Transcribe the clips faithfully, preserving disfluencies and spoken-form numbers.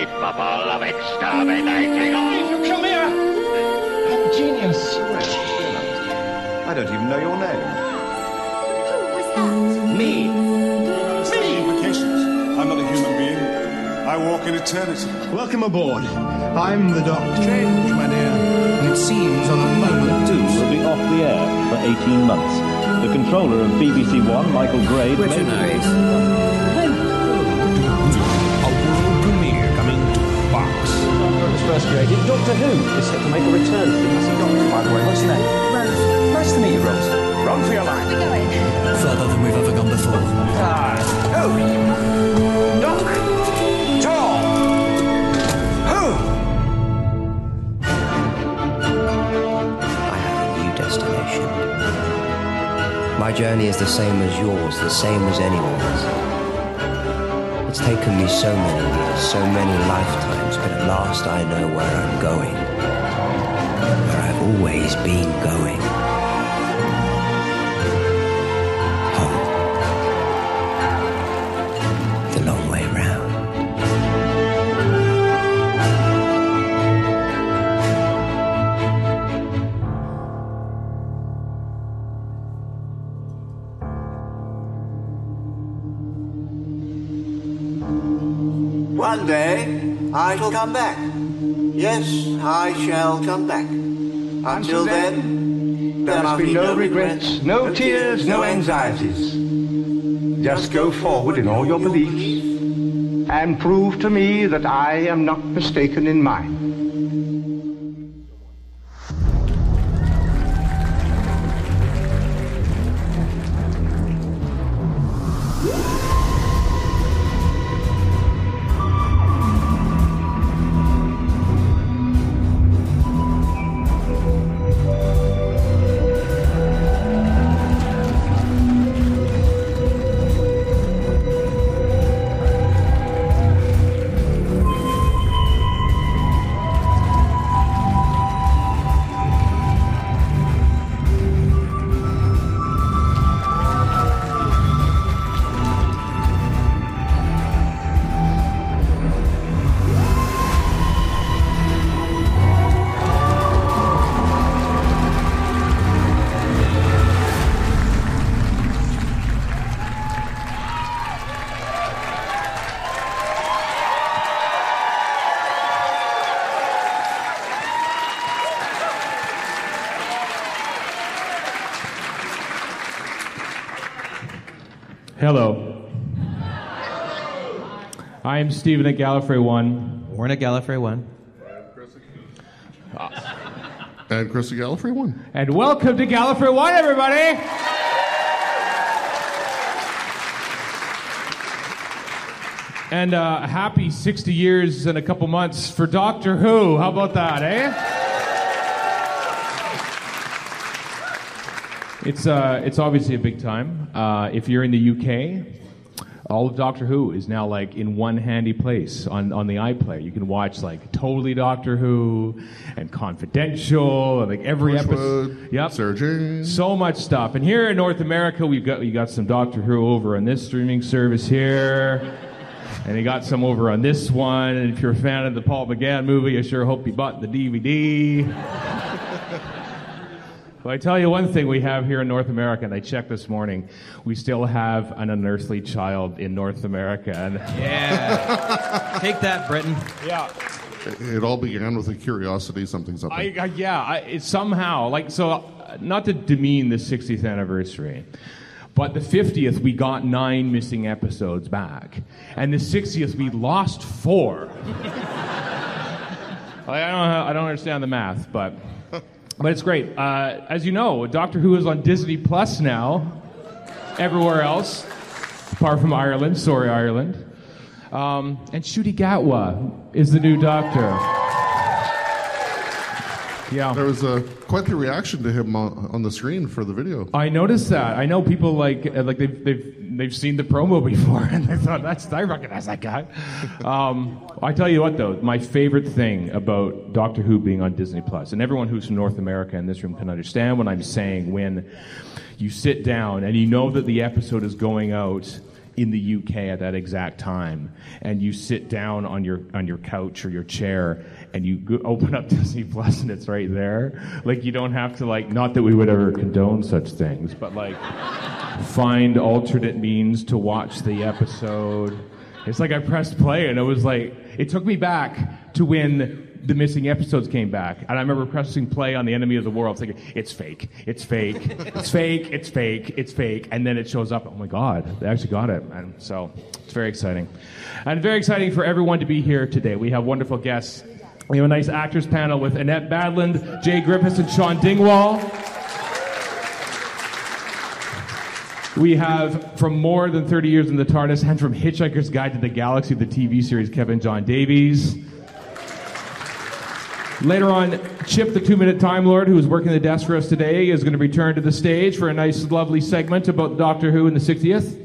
capable of exterminating all. Come here! Genius. I don't even know your name. Who was that? Me. Me. Implications. I'm not a human being. I walk in eternity. Welcome aboard. I'm the Doctor. Change, my dear. And it seems on a moment two will be off the air for eighteen months. The controller of B B C One, Michael Gray, Richard Harris. A world premiere coming to Fox. When it was first created, Doctor Who is set to make a return to the U C Doctor, by the way. What's your name? Rose. Nice to meet you, Rose. Run for your life. We're going. Further than we've ever gone before. Ah, who? Doc. Tom. Who? I have a new destination. My journey is the same as yours, the same as anyone's. It's taken me so many years, so many lifetimes, but at last I know where I'm going. Where I've always been going. Home. The long way round. One day, I shall come back. Yes, I shall come back. Until then, There must be no regrets, no tears, no anxieties. Just go forward in all your beliefs and prove to me that I am not mistaken in mine. Hello. I am Stephen at Gallifrey One. Warren at Gallifrey One. And Chris at Gallifrey One. And welcome to Gallifrey One, everybody! And uh, happy sixty years and a couple months for Doctor Who. How about that, eh? It's uh, it's obviously a big time. Uh, if you're in the U K, all of Doctor Who is now like in one handy place on, on the iPlayer. You can watch like Totally Doctor Who and Confidential and like every episode. Yep. Sarah Jane. So much stuff. And here in North America, we've got we got some Doctor Who over on this streaming service here. And you got some over on this one. And if you're a fan of the Paul McGann movie, I sure hope you bought the D V D. Well, I tell you one thing we have here in North America, and I checked this morning, we still have an unearthly child in North America. And yeah. Take that, Britain. Yeah. It, it all began with a curiosity, something, something. I, I, yeah, I, it somehow, like, so, uh, not to demean the sixtieth anniversary, but the fiftieth, we got nine missing episodes back. And the sixtieth, we lost four. I, don't, I don't understand the math, but... But it's great. Uh, as you know, Doctor Who is on Disney Plus now. Everywhere else, apart from Ireland. Sorry, Ireland. Um, and Ncuti Gatwa is the new Doctor. Yeah. There was a quite the reaction to him on, on the screen for the video. I noticed that. I know people like like they've they've they've seen the promo before and they thought that's I recognize that guy. Um, I tell you what though, my favorite thing about Doctor Who being on Disney Plus, and everyone who's from North America in this room can understand what I'm saying when you sit down and you know that the episode is going out in the U K at that exact time, and you sit down on your on your couch or your chair, and you go, open up Disney Plus, and it's right there. Like, you don't have to, like, not that we would ever condone such things, but like find alternate means to watch the episode. It's like I pressed play, and it was like, it took me back to when the missing episodes came back. And I remember pressing play on The Enemy of the World, thinking, it's fake, it's fake, it's fake, it's fake, it's fake. And then it shows up, oh my God, they actually got it. And so it's very exciting. And very exciting for everyone to be here today. We have wonderful guests. We have a nice actors panel with Annette Badland, Jay Griffiths, and Sean Dingwall. We have, from more than thirty years in the TARDIS, and from Hitchhiker's Guide to the Galaxy, the T V series, Kevin John Davies. Later on, Chip, the two-minute Time Lord, who is working the desk for us today, is going to return to the stage for a nice, lovely segment about Doctor Who in the sixtieth.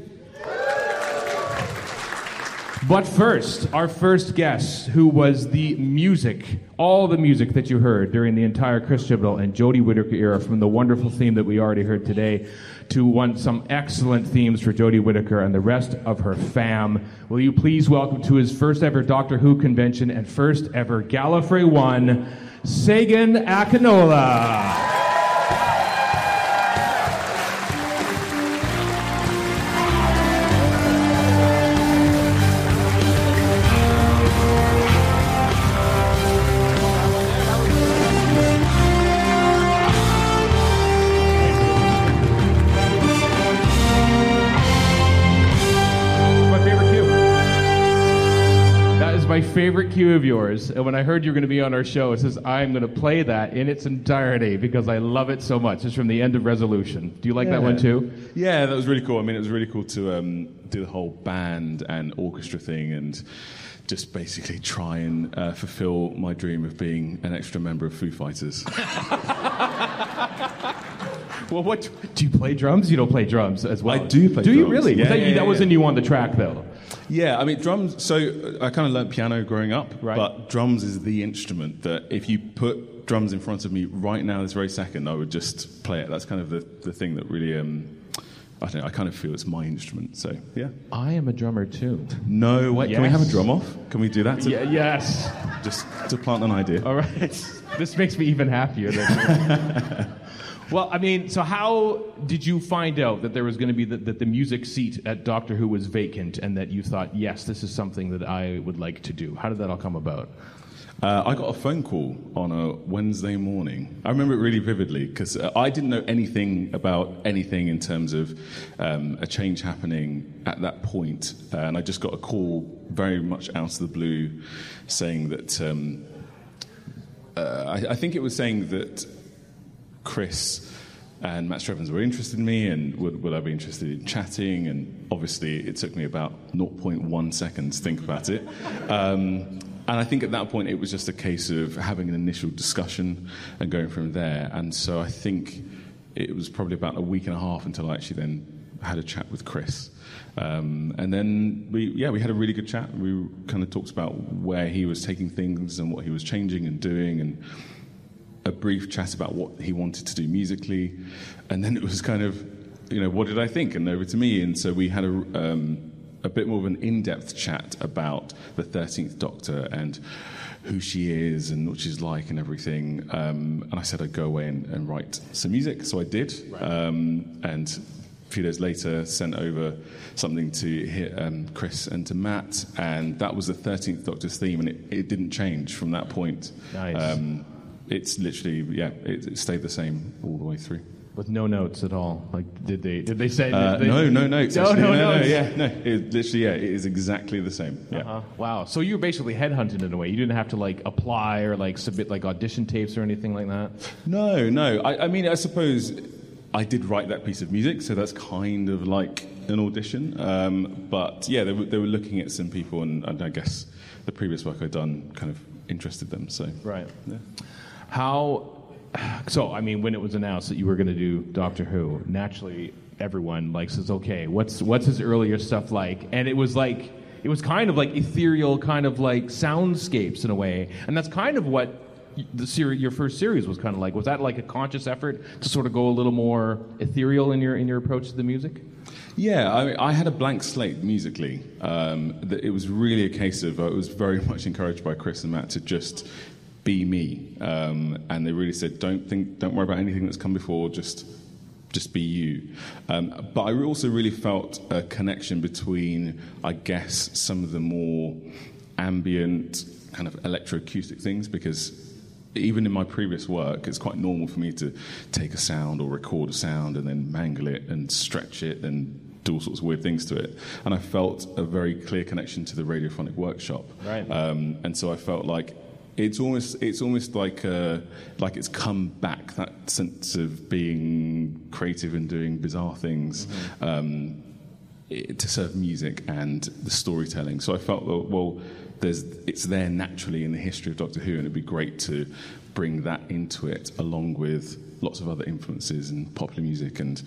But first, our first guest, who was the music, all the music that you heard during the entire Chris Chibnall and Jodie Whittaker era, from the wonderful theme that we already heard today to one, some excellent themes for Jodie Whittaker and the rest of her fam. Will you please welcome to his first ever Doctor Who convention and first ever Gallifrey One, Sagan Akinola. My favorite cue of yours, and when I heard you were going to be on our show, it says, I'm going to play that in its entirety because I love it so much. It's from the end of Resolution. Do you like yeah. that one too? Yeah, that was really cool. I mean, it was really cool to um, do the whole band and orchestra thing and just basically try and uh, fulfill my dream of being an extra member of Foo Fighters. Well, what do you play drums? You don't play drums as well. I do play do drums. Do you really? Yeah, was that, yeah, yeah, that wasn't yeah. you on the track, though. Yeah, I mean, drums, so I kind of learned piano growing up, right. But drums is the instrument that if you put drums in front of me right now, this very second, I would just play it. That's kind of the, the thing that really, um, I don't know, I kind of feel it's my instrument, so, yeah. I am a drummer, too. No, wait, yes. Can we have a drum off? Can we do that? To, yeah, yes. Just to plant an idea. All right. This makes me even happier. Than Well, I mean, so how did you find out that there was going to be the, that the music seat at Doctor Who was vacant and that you thought, yes, this is something that I would like to do? How did that all come about? Uh, I got a phone call on a Wednesday morning. I remember it really vividly because uh, I didn't know anything about anything in terms of um, a change happening at that point. Uh, and I just got a call very much out of the blue saying that, um, uh, I, I think it was saying that Chris and Matt Strevens were interested in me and would, would I be interested in chatting, and obviously it took me about zero point one seconds to think about it. Um, and I think at that point it was just a case of having an initial discussion and going from there. And so I think it was probably about a week and a half until I actually then had a chat with Chris. Um, and then we, yeah, we had a really good chat. We kind of talked about where he was taking things and what he was changing and doing, and a brief chat about what he wanted to do musically, and then it was kind of, you know, what did I think, and over to me. And so we had a, um, a bit more of an in-depth chat about the thirteenth Doctor and who she is and what she's like and everything. Um, and I said I'd go away and, and write some music, so I did. Right. Um, and a few days later, sent over something to hear, um, Chris and to Matt, and that was the thirteenth Doctor's theme, and it, it didn't change from that point. Nice. Um, It's literally, yeah, it, it stayed the same all the way through. With no notes at all? Like, did they Did they say... Uh, did they, no, no notes. No, actually. no, no, notes. no, yeah, no. It, literally, yeah, it is exactly the same. Yeah. Uh-huh. Wow. So you were basically headhunted in a way. You didn't have to, like, apply or, like, submit, like, audition tapes or anything like that? No, no. I, I mean, I suppose I did write that piece of music, so that's kind of like an audition. Um, but, yeah, they were, they were looking at some people, and, and I guess the previous work I'd done kind of interested them, so... Right. Yeah. How... So, I mean, when it was announced that you were going to do Doctor Who, naturally everyone like says, okay, what's what's his earlier stuff like? And it was like, it was kind of like ethereal, kind of like soundscapes in a way. And that's kind of what the series, your first series was kind of like. Was that like a conscious effort to sort of go a little more ethereal in your in your approach to the music? Yeah, I, mean, I had a blank slate musically. Um, it was really a case of I was very much encouraged by Chris and Matt to just be me, um, and they really said, "Don't think, don't worry about anything that's come before. Just, just be you." Um, but I also really felt a connection between, I guess, some of the more ambient kind of electroacoustic things, because even in my previous work, it's quite normal for me to take a sound or record a sound and then mangle it and stretch it and do all sorts of weird things to it. And I felt a very clear connection to the radiophonic workshop. Right. Um, and so I felt like it's almost it's almost like uh, like it's come back, that sense of being creative and doing bizarre things. Mm-hmm. Um, it, to serve music and the storytelling. So I felt, well, well There's, it's there naturally in the history of Doctor Who, and it'd be great to bring that into it, along with lots of other influences in popular music, and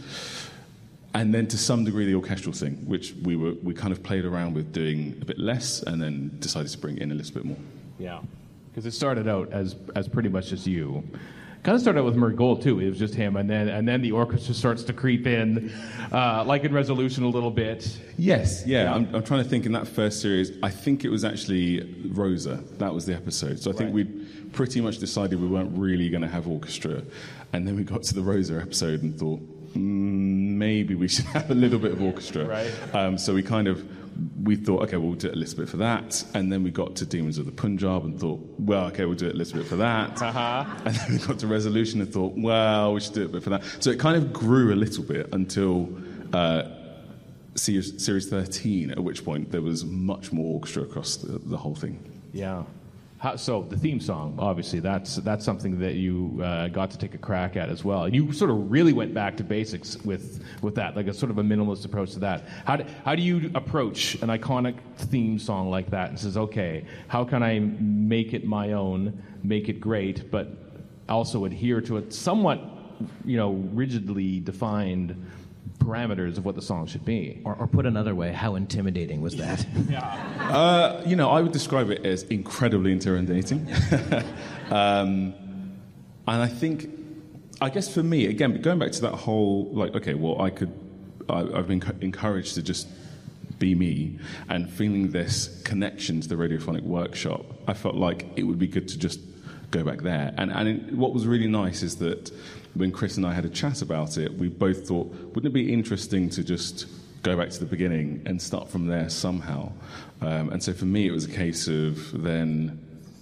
and then to some degree the orchestral thing, which we were we kind of played around with doing a bit less, and then decided to bring it in a little bit more. Yeah, because it started out as as pretty much just you. Kind of started out with Murray Gold too. It was just him, and then and then the orchestra starts to creep in, uh, like in Resolution a little bit. Yes, yeah. yeah. I'm, I'm trying to think. In that first series, I think it was actually Rosa. That was the episode. So I think right. we pretty much decided we weren't really going to have orchestra, and then we got to the Rosa episode and thought mm, maybe we should have a little bit of orchestra. Right. Um, so we kind of. We thought, okay, we'll do it a little bit for that. And then we got to Demons of the Punjab and thought, well, okay, we'll do it a little bit for that. Uh-huh. And then we got to Resolution and thought, well, we should do it a bit for that. So it kind of grew a little bit until uh, series, series thirteen, at which point there was much more orchestra across the, the whole thing. Yeah. How, so the theme song, obviously, that's that's something that you uh, got to take a crack at as well. And you sort of really went back to basics with, with that, like a sort of a minimalist approach to that. How do, how do you approach an iconic theme song like that and says, okay, how can I make it my own, make it great, but also adhere to a somewhat, you know, rigidly defined parameters of what the song should be? Or, or put another way, how intimidating was that? yeah. Uh, you know, I would describe it as incredibly intimidating. um, and I think, I guess for me, again, going back to that whole, like, okay, well, I could, I, I've been co- encouraged to just be me, and feeling this connection to the radiophonic workshop, I felt like it would be good to just go back there. And, and it, what was really nice is that when Chris and I had a chat about it, we both thought, wouldn't it be interesting to just go back to the beginning and start from there somehow? Um, and so for me, it was a case of then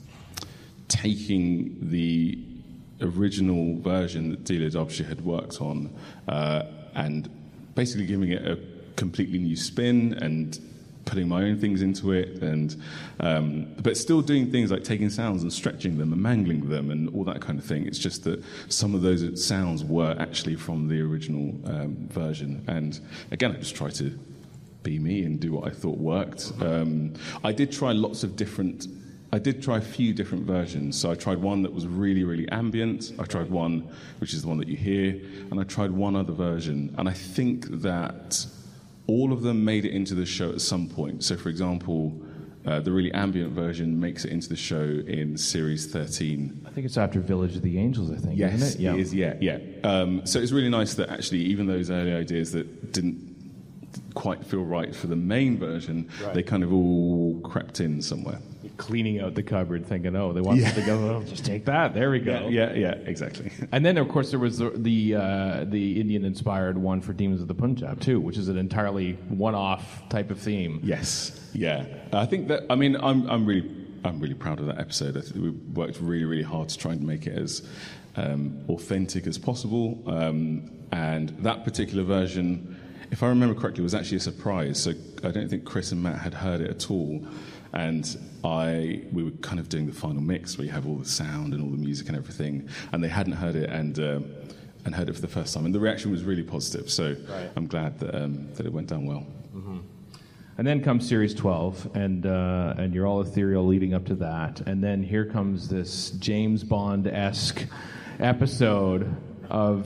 taking the original version that Delia Derbyshire had worked on uh, and basically giving it a completely new spin and putting my own things into it, and um, but still doing things like taking sounds and stretching them and mangling them and all that kind of thing. It's just that some of those sounds were actually from the original um, version. And again, I just tried to be me and do what I thought worked. Um, I did try lots of different... I did try a few different versions. So I tried one that was really, really ambient. I tried one, which is the one that you hear. And I tried one other version. And I think that all of them made it into the show at some point. So, for example, uh, the really ambient version makes it into the show in series thirteen. I think it's after Village of the Angels, I think, yes, isn't it? Yeah, it is, yeah, yeah. Um, so it's really nice that actually even those early ideas that didn't quite feel right for the main version, right. they kind of all crept in somewhere. You're cleaning out the cupboard thinking, oh, they want yeah. to go, oh, just take that, there we go. Yeah, yeah, yeah, exactly. And then, of course, there was the the, uh, the Indian-inspired one for Demons of the Punjab, too, which is an entirely one-off type of theme. Yes, yeah. I think that, I mean, I'm, I'm really I'm really proud of that episode. I think we worked really, really hard to try and make it as um, authentic as possible. Um, and that particular version, if I remember correctly, was actually a surprise. So I don't think Chris and Matt had heard it at all. And I, we were kind of doing the final mix where you have all the sound and all the music and everything, and they hadn't heard it and um, and heard it for the first time. And the reaction was really positive. So right. I'm glad that um, that it went down well. Mm-hmm. And then comes Series twelve, and uh, and you're all ethereal leading up to that. And then here comes this James Bond-esque episode of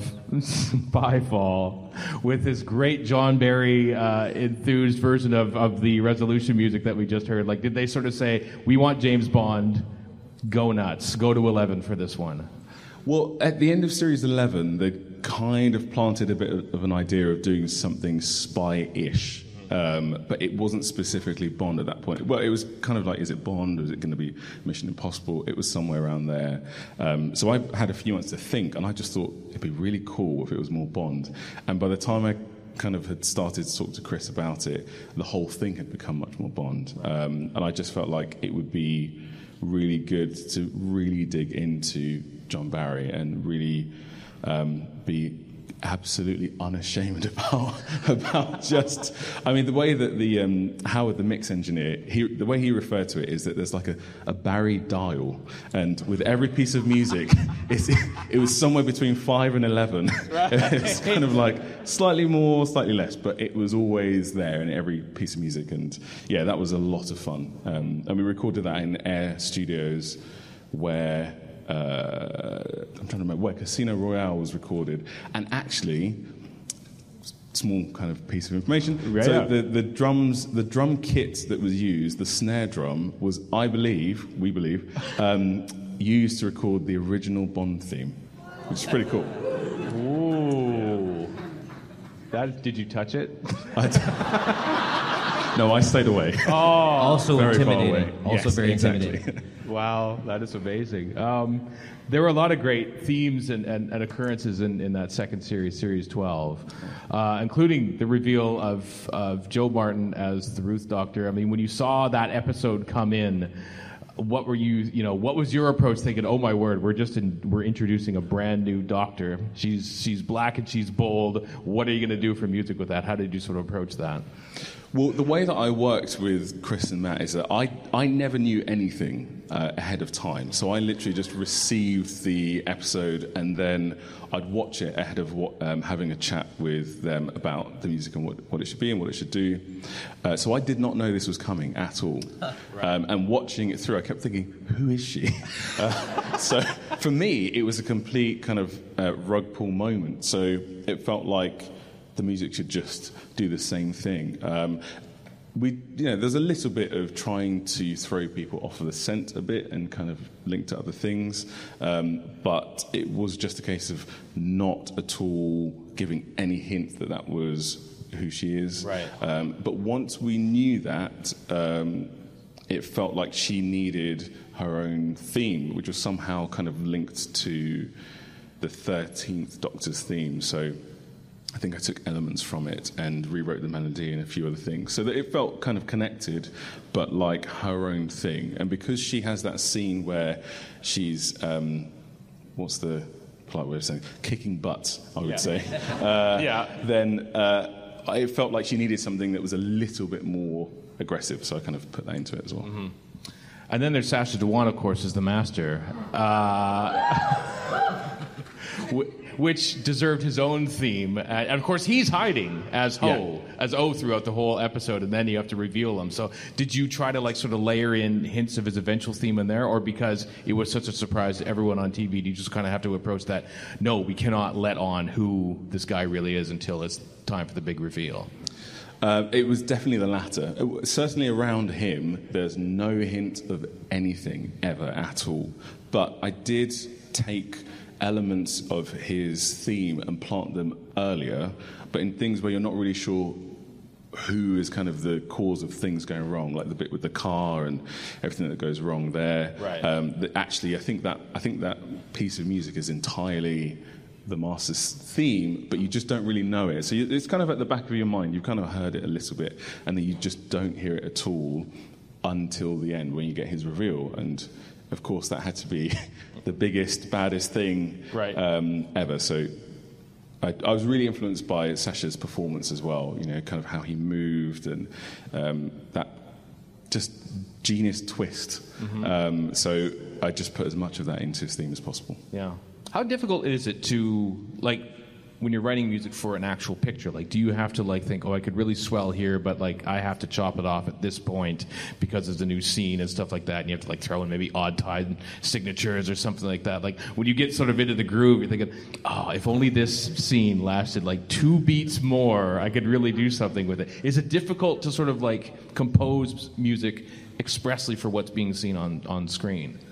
Spyfall with this great John Barry uh, enthused version of, of the Resolution music that we just heard. Like, did they sort of say, we want James Bond go nuts, go to eleven for this one? Well, at the end of series eleven, they kind of planted a bit of an idea of doing something spy-ish. Um, but it wasn't specifically Bond at that point. Well, it was kind of like, is it Bond? Is it going to be Mission Impossible? It was somewhere around there. Um, so I had a few months to think, and I just thought it'd be really cool if it was more Bond. And by the time I kind of had started to talk to Chris about it, the whole thing had become much more Bond. Um, and I just felt like it would be really good to really dig into John Barry and really um, be absolutely unashamed about about just. I mean, the way that the um, Howard, the mix engineer, he, the way he referred to it is that there's like a, a Barry dial, and with every piece of music, it's, it was somewhere between five and eleven. Right. It's kind of like slightly more, slightly less, but it was always there in every piece of music, and yeah, that was a lot of fun. Um, and we recorded that in Air Studios, where. Uh, I'm trying to remember where Casino Royale was recorded, and actually, small kind of piece of information. Yeah. So the, the drums, the drum kit that was used, the snare drum, was, I believe, we believe, um, used to record the original Bond theme, which is pretty cool. Ooh, that did you touch it? I d- no, I stayed away. Oh, also very intimidating. Also yes, very exactly. intimidating. Wow, that is amazing. Um, there were a lot of great themes and, and, and occurrences in, in that second series, Series twelve, uh, including the reveal of, of Joe Martin as the Ruth Doctor. I mean, when you saw that episode come in, what were you, you know, what was your approach thinking, oh my word, we're just in, we're introducing a brand new Doctor. She's, she's black and she's bold. What are you going to do for music with that? How did you sort of approach that? Well, the way that I worked with Chris and Matt is that I, I never knew anything uh, ahead of time. So I literally just received the episode and then I'd watch it ahead of what, um, having a chat with them about the music and what, what it should be and what it should do. Uh, so I did not know this was coming at all. Right. Um, and watching it through, I kept thinking, who is she? uh, so for me, it was a complete kind of uh, rug pull moment. So it felt like the music should just do the same thing. Um, we, you know, there's a little bit of trying to throw people off of the scent a bit and kind of link to other things, um, but it was just a case of not at all giving any hint that that was who she is. Right. Um, but once we knew that, um, it felt like she needed her own theme, which was somehow kind of linked to the thirteenth Doctor's theme. So I think I took elements from it and rewrote the melody and a few other things so that it felt kind of connected, but like her own thing. And because she has that scene where she's, um, what's the polite way of saying, kicking butt, I would yeah. say, uh, yeah. then uh, I felt like she needed something that was a little bit more aggressive, so I kind of put that into it as well. Mm-hmm. And then there's Sacha Dhawan, of course, as the Master. Uh, which deserved his own theme. Uh, and of course, he's hiding as Ho, yeah. as O throughout the whole episode, and then you have to reveal him. So did you try to like sort of layer in hints of his eventual theme in there, or because it was such a surprise to everyone on T V, do you just kind of have to approach that, no, we cannot let on who this guy really is until it's time for the big reveal? Uh, it was definitely the latter. It, certainly around him, there's no hint of anything ever at all. But I did take elements of his theme and plant them earlier, but in things where you're not really sure who is kind of the cause of things going wrong, like the bit with the car and everything that goes wrong there. Right. Um, that actually, I think that I think that piece of music is entirely the Master's theme, but you just don't really know it. So you, it's kind of at the back of your mind. You've kind of heard it a little bit, and then you just don't hear it at all until the end when you get his reveal. And of course, that had to be the biggest, baddest thing right. um, ever. So I, I was really influenced by Sacha's performance as well, you know, kind of how he moved and um, that just genius twist. Mm-hmm. Um, so I just put as much of that into his theme as possible. Yeah. How difficult is it to, like, when you're writing music for an actual picture, like, do you have to, like, think, oh, I could really swell here, but, like, I have to chop it off at this point because it's a new scene and stuff like that, and you have to, like, throw in maybe odd time signatures or something like that. Like, when you get sort of into the groove, you're thinking, oh, if only this scene lasted, like, two beats more, I could really do something with it. Is it difficult to sort of, like, compose music expressly for what's being seen on, on screen?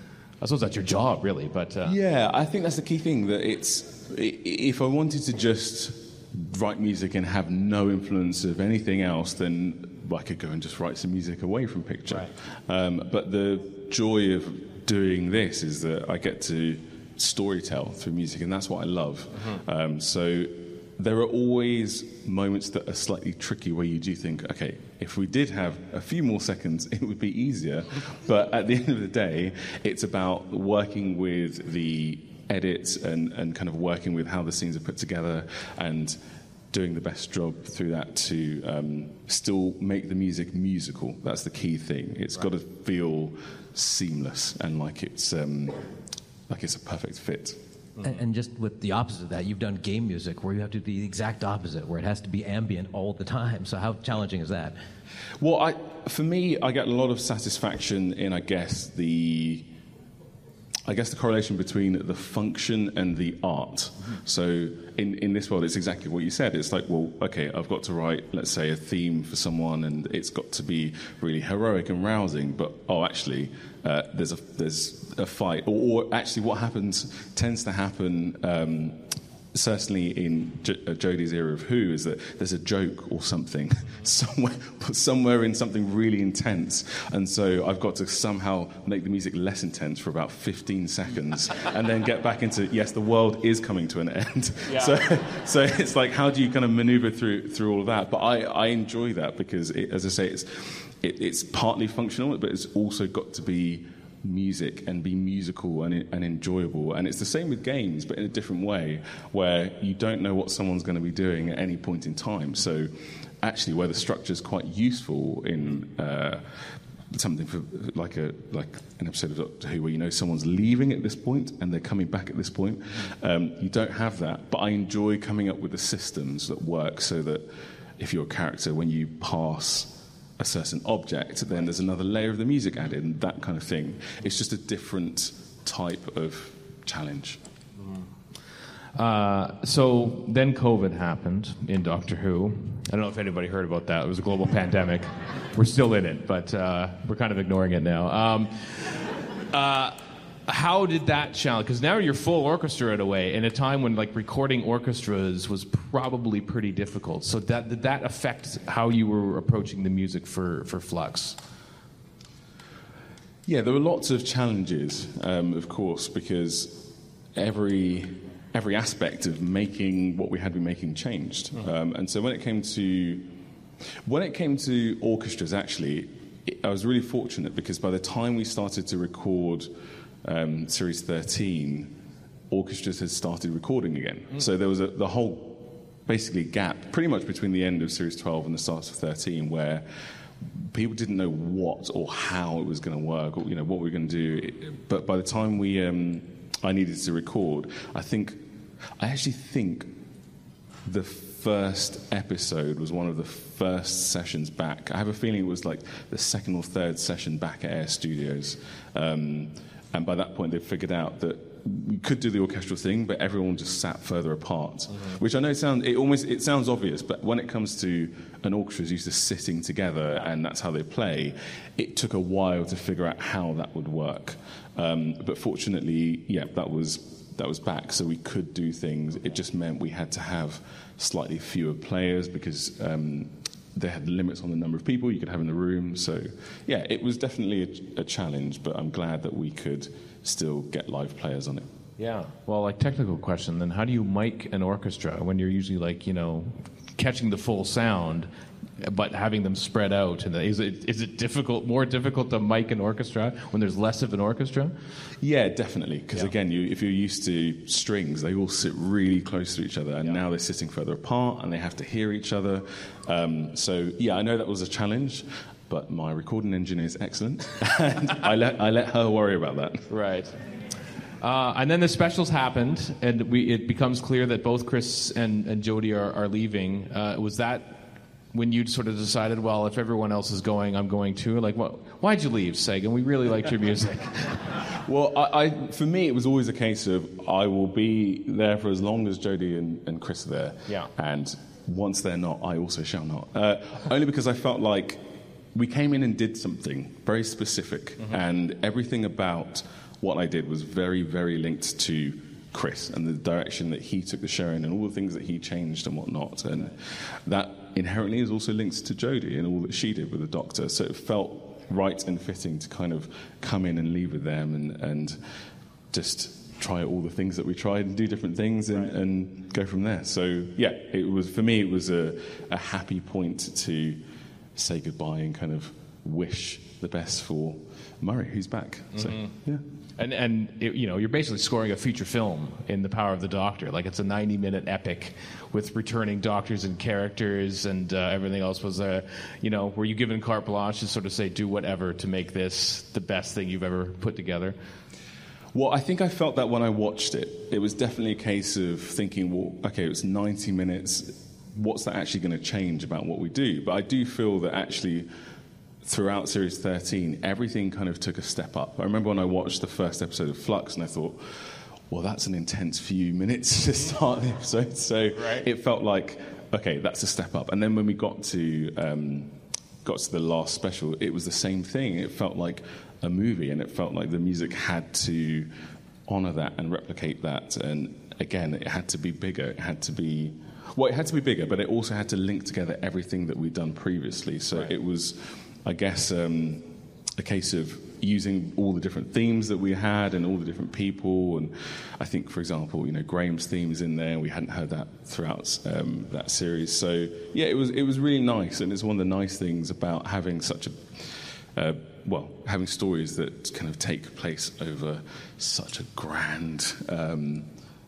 I suppose that's your job, really. But uh... yeah, I think that's the key thing. That it's if I wanted to just write music and have no influence of anything else, then I could go and just write some music away from picture. Right. Um, but the joy of doing this is that I get to storytell through music, and that's what I love. Mm-hmm. Um, so there are always moments that are slightly tricky where you do think, okay, if we did have a few more seconds, it would be easier. But at the end of the day, it's about working with the edits and, and kind of working with how the scenes are put together and doing the best job through that to um, still make the music musical. That's the key thing. It's right. got to feel seamless and like it's um, like it's a perfect fit. And, and just with the opposite of that, you've done game music where you have to be the exact opposite, where it has to be ambient all the time. So how challenging is that? Well, I, for me, I get a lot of satisfaction in, I guess, the... I guess the correlation between the function and the art. Mm-hmm. So in, in this world, it's exactly what you said. It's like, well, okay, I've got to write, let's say, a theme for someone, and it's got to be really heroic and rousing. But oh, actually, uh, there's a there's a fight, or, or actually, what happens tends to happen. Um, Certainly in J- uh, Jodie's era of Who, is that there's a joke or something somewhere, somewhere in something really intense, and so I've got to somehow make the music less intense for about fifteen seconds, and then get back into yes, the world is coming to an end. Yeah. So, so it's like, how do you kind of maneuver through through all of that? But I, I enjoy that because, it, as I say, it's it, it's partly functional, but it's also got to be music and be musical and, and enjoyable. And it's the same with games, but in a different way, where you don't know what someone's going to be doing at any point in time. So actually, where the structure is quite useful in uh, something for like a like an episode of Doctor Who, where you know someone's leaving at this point and they're coming back at this point. Um, you don't have that, but I enjoy coming up with the systems that work so that if you're a character, when you pass a certain object, then there's another layer of the music added, and that kind of thing. It's just a different type of challenge. Uh, so then COVID happened in Doctor Who. I don't know if anybody heard about that. It was a global pandemic. We're still in it, but uh, we're kind of ignoring it now. Um, uh, how did that challenge? Because now you're full orchestra in a way, in a time when like recording orchestras was probably pretty difficult. So that did that affect how you were approaching the music for, for Flux? Yeah, there were lots of challenges, um, of course, because every every aspect of making what we had been making changed. Mm-hmm. Um, and so when it came to when it came to orchestras, actually, it, I was really fortunate because by the time we started to record Um, series thirteen, orchestras had started recording again. Mm. So there was a, the whole, basically, gap pretty much between the end of series twelve and the start of thirteen, where people didn't know what or how it was going to work, or you know what we were going to do. But by the time we, um, I needed to record, I think, I actually think the first episode was one of the first sessions back. I have a feeling it was like the second or third session back at Air Studios. Um, And by that point, they figured out that we could do the orchestral thing, but everyone just sat further apart. Mm-hmm. Which I know sound it almost it sounds obvious, but when it comes to an orchestra is used to sitting together and that's how they play, it took a while to figure out how that would work. Um, but fortunately, yeah, that was that was back, so we could do things. It just meant we had to have slightly fewer players because. Um, They had limits on the number of people you could have in the room. So, yeah, it was definitely a, a challenge, but I'm glad that we could still get live players on it. Yeah. Well, like, technical question, then how do you mic an orchestra when you're usually, like, you know, catching the full sound, but having them spread out? And is it is it difficult, more difficult to mic an orchestra when there's less of an orchestra? Yeah, definitely. Because, yeah. again, you, if you're used to strings, they all sit really close to each other, and yeah. now they're sitting further apart, and they have to hear each other. Um, so, yeah, I know that was a challenge, but my recording engineer is excellent, and I let, I let her worry about that. Right. Uh, and then the specials happened, and we, it becomes clear that both Chris and, and Jodie are, are leaving. Uh, was that when you sort of decided, well, if everyone else is going, I'm going too? Like, what, why'd you leave, Sagan? We really liked your music. Well, I, I, for me, it was always a case of I will be there for as long as Jodie and, and Chris are there. Yeah. And once they're not, I also shall not. Uh, only because I felt like we came in and did something very specific, mm-hmm. and everything about what I did was very, very linked to Chris and the direction that he took the show in and all the things that he changed and whatnot. And that inherently is also linked to Jodie and all that she did with the Doctor. So it felt right and fitting to kind of come in and leave with them and, and just try all the things that we tried and do different things and, right. and go from there. So, yeah, it was for me, it was a, a happy point to say goodbye and kind of wish the best for Murray, who's back. So, mm-hmm. yeah. And, and it, you know, you're basically scoring a feature film in The Power of the Doctor. Like, it's a ninety-minute epic with returning doctors and characters and uh, everything else. Was, uh, you know, were you given carte blanche to sort of say, do whatever to make this the best thing you've ever put together? Well, I think I felt that when I watched it. It was definitely a case of thinking, well, okay, it was ninety minutes. What's that actually going to change about what we do? But I do feel that actually throughout Series thirteen, everything kind of took a step up. I remember when I watched the first episode of Flux, and I thought, well, that's an intense few minutes to start the episode. So right. it felt like, okay, that's a step up. And then when we got to um, got to the last special, it was the same thing. It felt like a movie, and it felt like the music had to honour that and replicate that. And again, it had to be bigger. It had to be... Well, it had to be bigger, but it also had to link together everything that we'd done previously. So right. it was... I guess um, a case of using all the different themes that we had and all the different people. And I think, for example, you know, Graham's theme is in there, and we hadn't heard that throughout um, that series. So, yeah, it was it was really nice, and it's one of the nice things about having such a... Uh, well, having stories that kind of take place over such a grand um,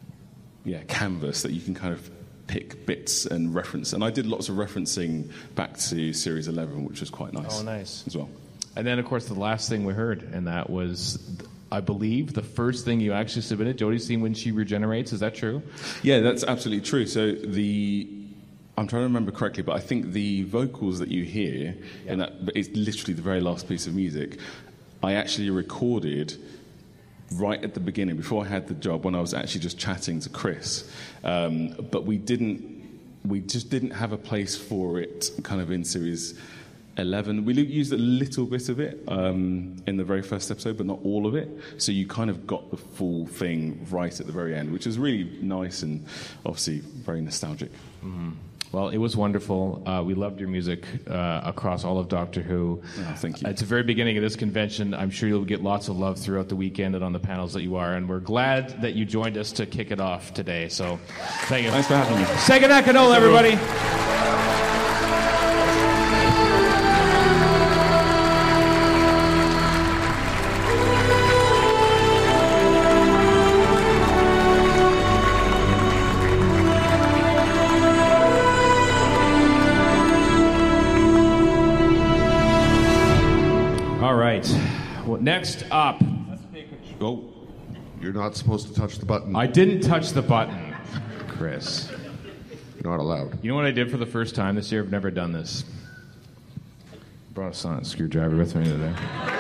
yeah, canvas that you can kind of pick bits and reference. And I did lots of referencing back to Series eleven, which was quite nice. Oh, nice. As well. And then, of course, the last thing we heard, and that was, I believe, the first thing you actually submitted, Jodie's theme when she regenerates. Is that true? Yeah, that's absolutely true. So the... I'm trying to remember correctly, but I think the vocals that you hear, yeah. and that it's literally the very last piece of music, I actually recorded right at the beginning, before I had the job, when I was actually just chatting to Chris. Um, but we didn't, we just didn't have a place for it kind of in Series eleven. We used a little bit of it um, in the very first episode, but not all of it. So you kind of got the full thing right at the very end, which is really nice and obviously very nostalgic. Mm-hmm. Well, it was wonderful. Uh, we loved your music uh, across all of Doctor Who. Oh, thank you. At the very beginning of this convention, I'm sure you'll get lots of love throughout the weekend and on the panels that you are, and we're glad that you joined us to kick it off today. So, thank you. Thanks for having me. Second Canola, everybody. Well, next up. Oh, you're not supposed to touch the button. I didn't touch the button, Chris. You're not allowed. You know what I did for the first time this year? I've never done this. Brought a sonic screwdriver with me today.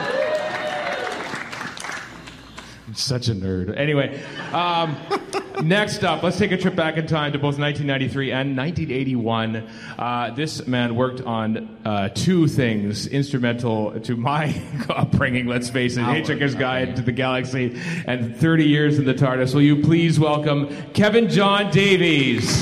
I'm such a nerd. Anyway, um, next up, let's take a trip back in time to both nineteen ninety-three and nineteen eighty-one. Uh, this man worked on uh, two things instrumental to my upbringing, let's face it, Hitchhiker's Guide to the Galaxy and thirty years in the TARDIS. Will you please welcome Kevin John Davies.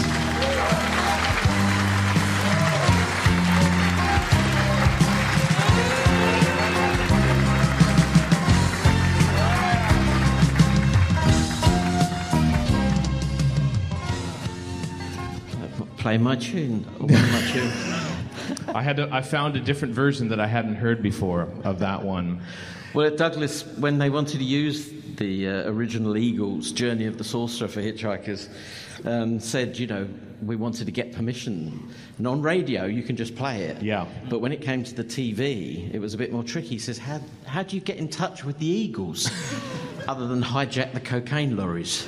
Play my tune. my tune. I had to, I found a different version that I hadn't heard before of that one. Well, at Douglas, when they wanted to use the uh, original Eagles' Journey of the Sorcerer for Hitchhikers, um, said, you know, we wanted to get permission. And on radio, you can just play it. Yeah. But when it came to the T V, it was a bit more tricky. He says, how, how do you get in touch with the Eagles other than hijack the cocaine lorries?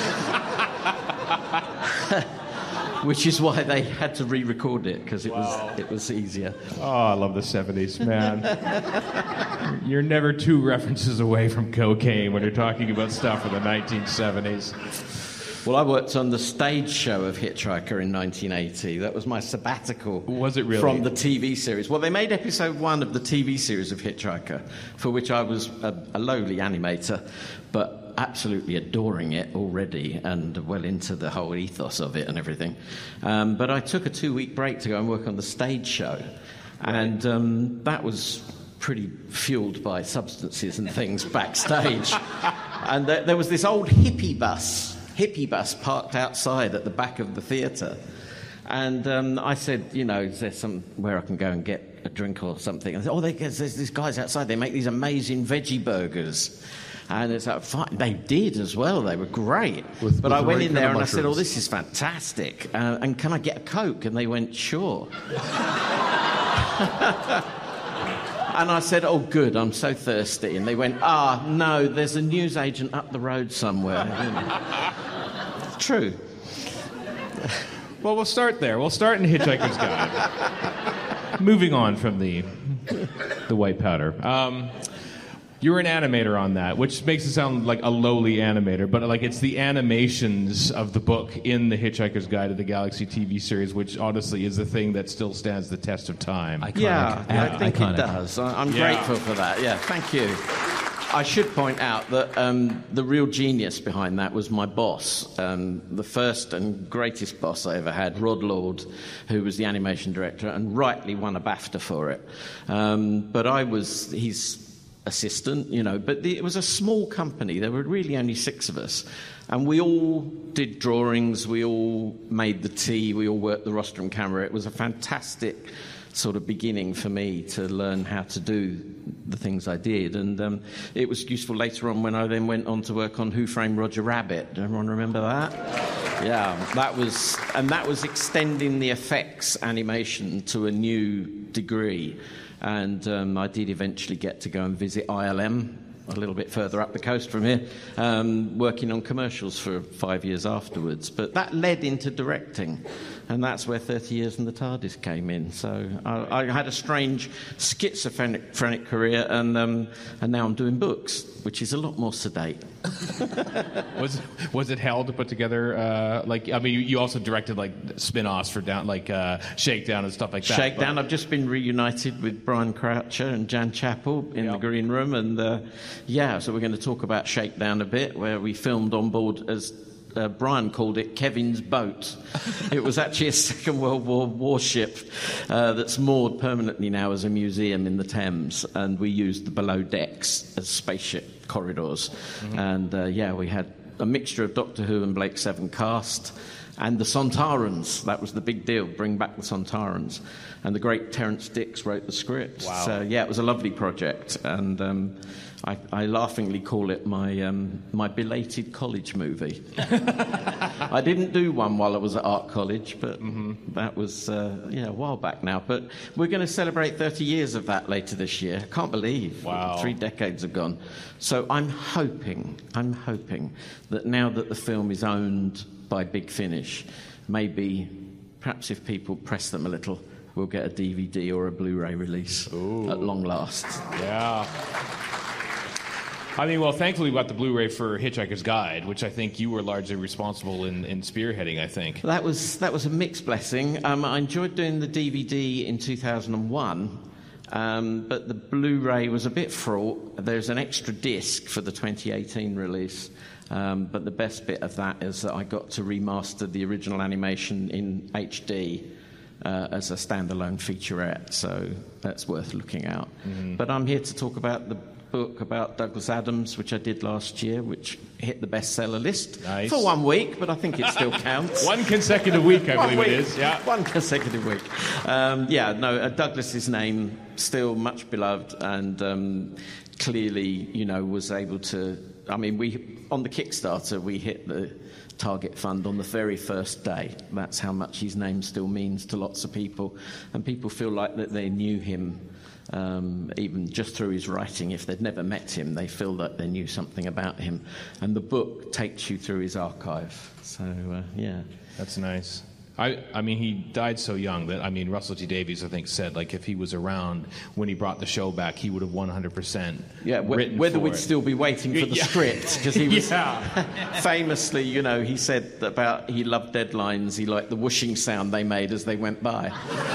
Which is why they had to re-record it, because it, wow. was, it was easier. Oh, I love the seventies, man. You're never two references away from cocaine when you're talking about stuff in the nineteen seventies. Well, I worked on the stage show of Hitchhiker in nineteen eighty. That was my sabbatical. Was it really? From the T V series. Well, they made episode one of the T V series of Hitchhiker, for which I was a, a lowly animator, but absolutely adoring it already and well into the whole ethos of it and everything. Um, but I took a two-week break to go and work on the stage show. And um, that was pretty fueled by substances and things backstage. And th- there was this old hippie bus, hippie bus parked outside at the back of the theatre. And um, I said, you know, is there somewhere I can go and get a drink or something? And I said, oh, they, there's these guys outside, they make these amazing veggie burgers. And it's like, fine. They did as well. They were great. With, but with I went right in there and mushrooms. I said, oh, this is fantastic. Uh, and can I get a Coke? And they went, sure. And I said, oh, good, I'm so thirsty. And they went, ah, no, there's a newsagent up the road somewhere. It's true. Well, we'll start there. We'll start in Hitchhiker's Guide. Moving on from the the white powder. Um, you were an animator on that, which makes it sound like a lowly animator, but like it's the animations of the book in the Hitchhiker's Guide to the Galaxy T V series, which honestly is the thing that still stands the test of time. Iconic. Yeah, yeah, I think iconic. It does. I- I'm Yeah. grateful for that. Yeah, thank you. I should point out that um, the real genius behind that was my boss, um, the first and greatest boss I ever had, Rod Lord, who was the animation director and rightly won a BAFTA for it. Um, but I was his assistant, you know, but the, it was a small company. There were really only six of us. And we all did drawings, we all made the tea, we all worked the rostrum camera. It was a fantastic sort of beginning for me to learn how to do the things I did. And um, it was useful later on when I then went on to work on Who Framed Roger Rabbit. Does everyone remember that? Yeah, that was, and that was extending the effects animation to a new degree. And um, I did eventually get to go and visit I L M, a little bit further up the coast from here, um, working on commercials for five years afterwards. But that led into directing, and that's where thirty years in the TARDIS came in. So I, I had a strange schizophrenic phrenic career, and, um, and now I'm doing books, which is a lot more sedate. was was it hell to put together? Uh, like, I mean, you, you also directed like spin-offs for down, like uh, Shakedown and stuff like that. Shakedown. but- I've just been reunited with Brian Croucher and Jan Chappell in the green room, and uh, yeah, so we're going to talk about Shakedown a bit, where we filmed on board, as uh, Brian called it, Kevin's boat. It was actually a Second World War warship uh, that's moored permanently now as a museum in the Thames, and we used the below decks as spaceship corridors. Mm-hmm. And uh, yeah, we had a mixture of Doctor Who and Blake Seven cast, and the Sontarans. That was the big deal, bring back the Sontarans. And the great Terence Dix wrote the script. Wow. So yeah, it was a lovely project, and um, I, I laughingly call it my um, my belated college movie. I didn't do one while I was at art college, but mm-hmm. that was uh, yeah, a while back now. But we're going to celebrate thirty years of that later this year. I can't believe Wow. three decades have gone. So I'm hoping, I'm hoping that now that the film is owned by Big Finish, maybe, perhaps if people press them a little, we'll get a D V D or a Blu-ray release Ooh. at long last. Yeah. I mean, well, thankfully we got the Blu-ray for Hitchhiker's Guide, which I think you were largely responsible in, in spearheading, I think. That was that was a mixed blessing. Um, I enjoyed doing the D V D in two thousand one, um, but the Blu-ray was a bit fraught. There's an extra disc for the twenty eighteen release, um, but the best bit of that is that I got to remaster the original animation in H D uh, as a standalone featurette, so that's worth looking out. Mm-hmm. But I'm here to talk about the book about Douglas Adams, which I did last year, which hit the bestseller list Nice. for one week, but I think it still counts. One consecutive week, I One believe it week. is. Yeah. One consecutive week. Um, yeah, no, uh, Douglas's name still much beloved, and um, clearly, you know, was able to. I mean, we on the Kickstarter we hit the target fund on the very first day. That's how much his name still means to lots of people, and people feel like that they knew him. Um, even just through his writing. If they'd never met him, they feel that they knew something about him. And the book takes you through his archive. So, uh, yeah. That's nice. I, I mean, he died so young that, I mean, Russell T Davies, I think, said, like, if he was around when he brought the show back, he would have one hundred percent yeah, wh- written whether for we'd it. still be waiting for the Yeah. script, because he was Yeah. famously, you know, he said about he loved deadlines, he liked the whooshing sound they made as they went by.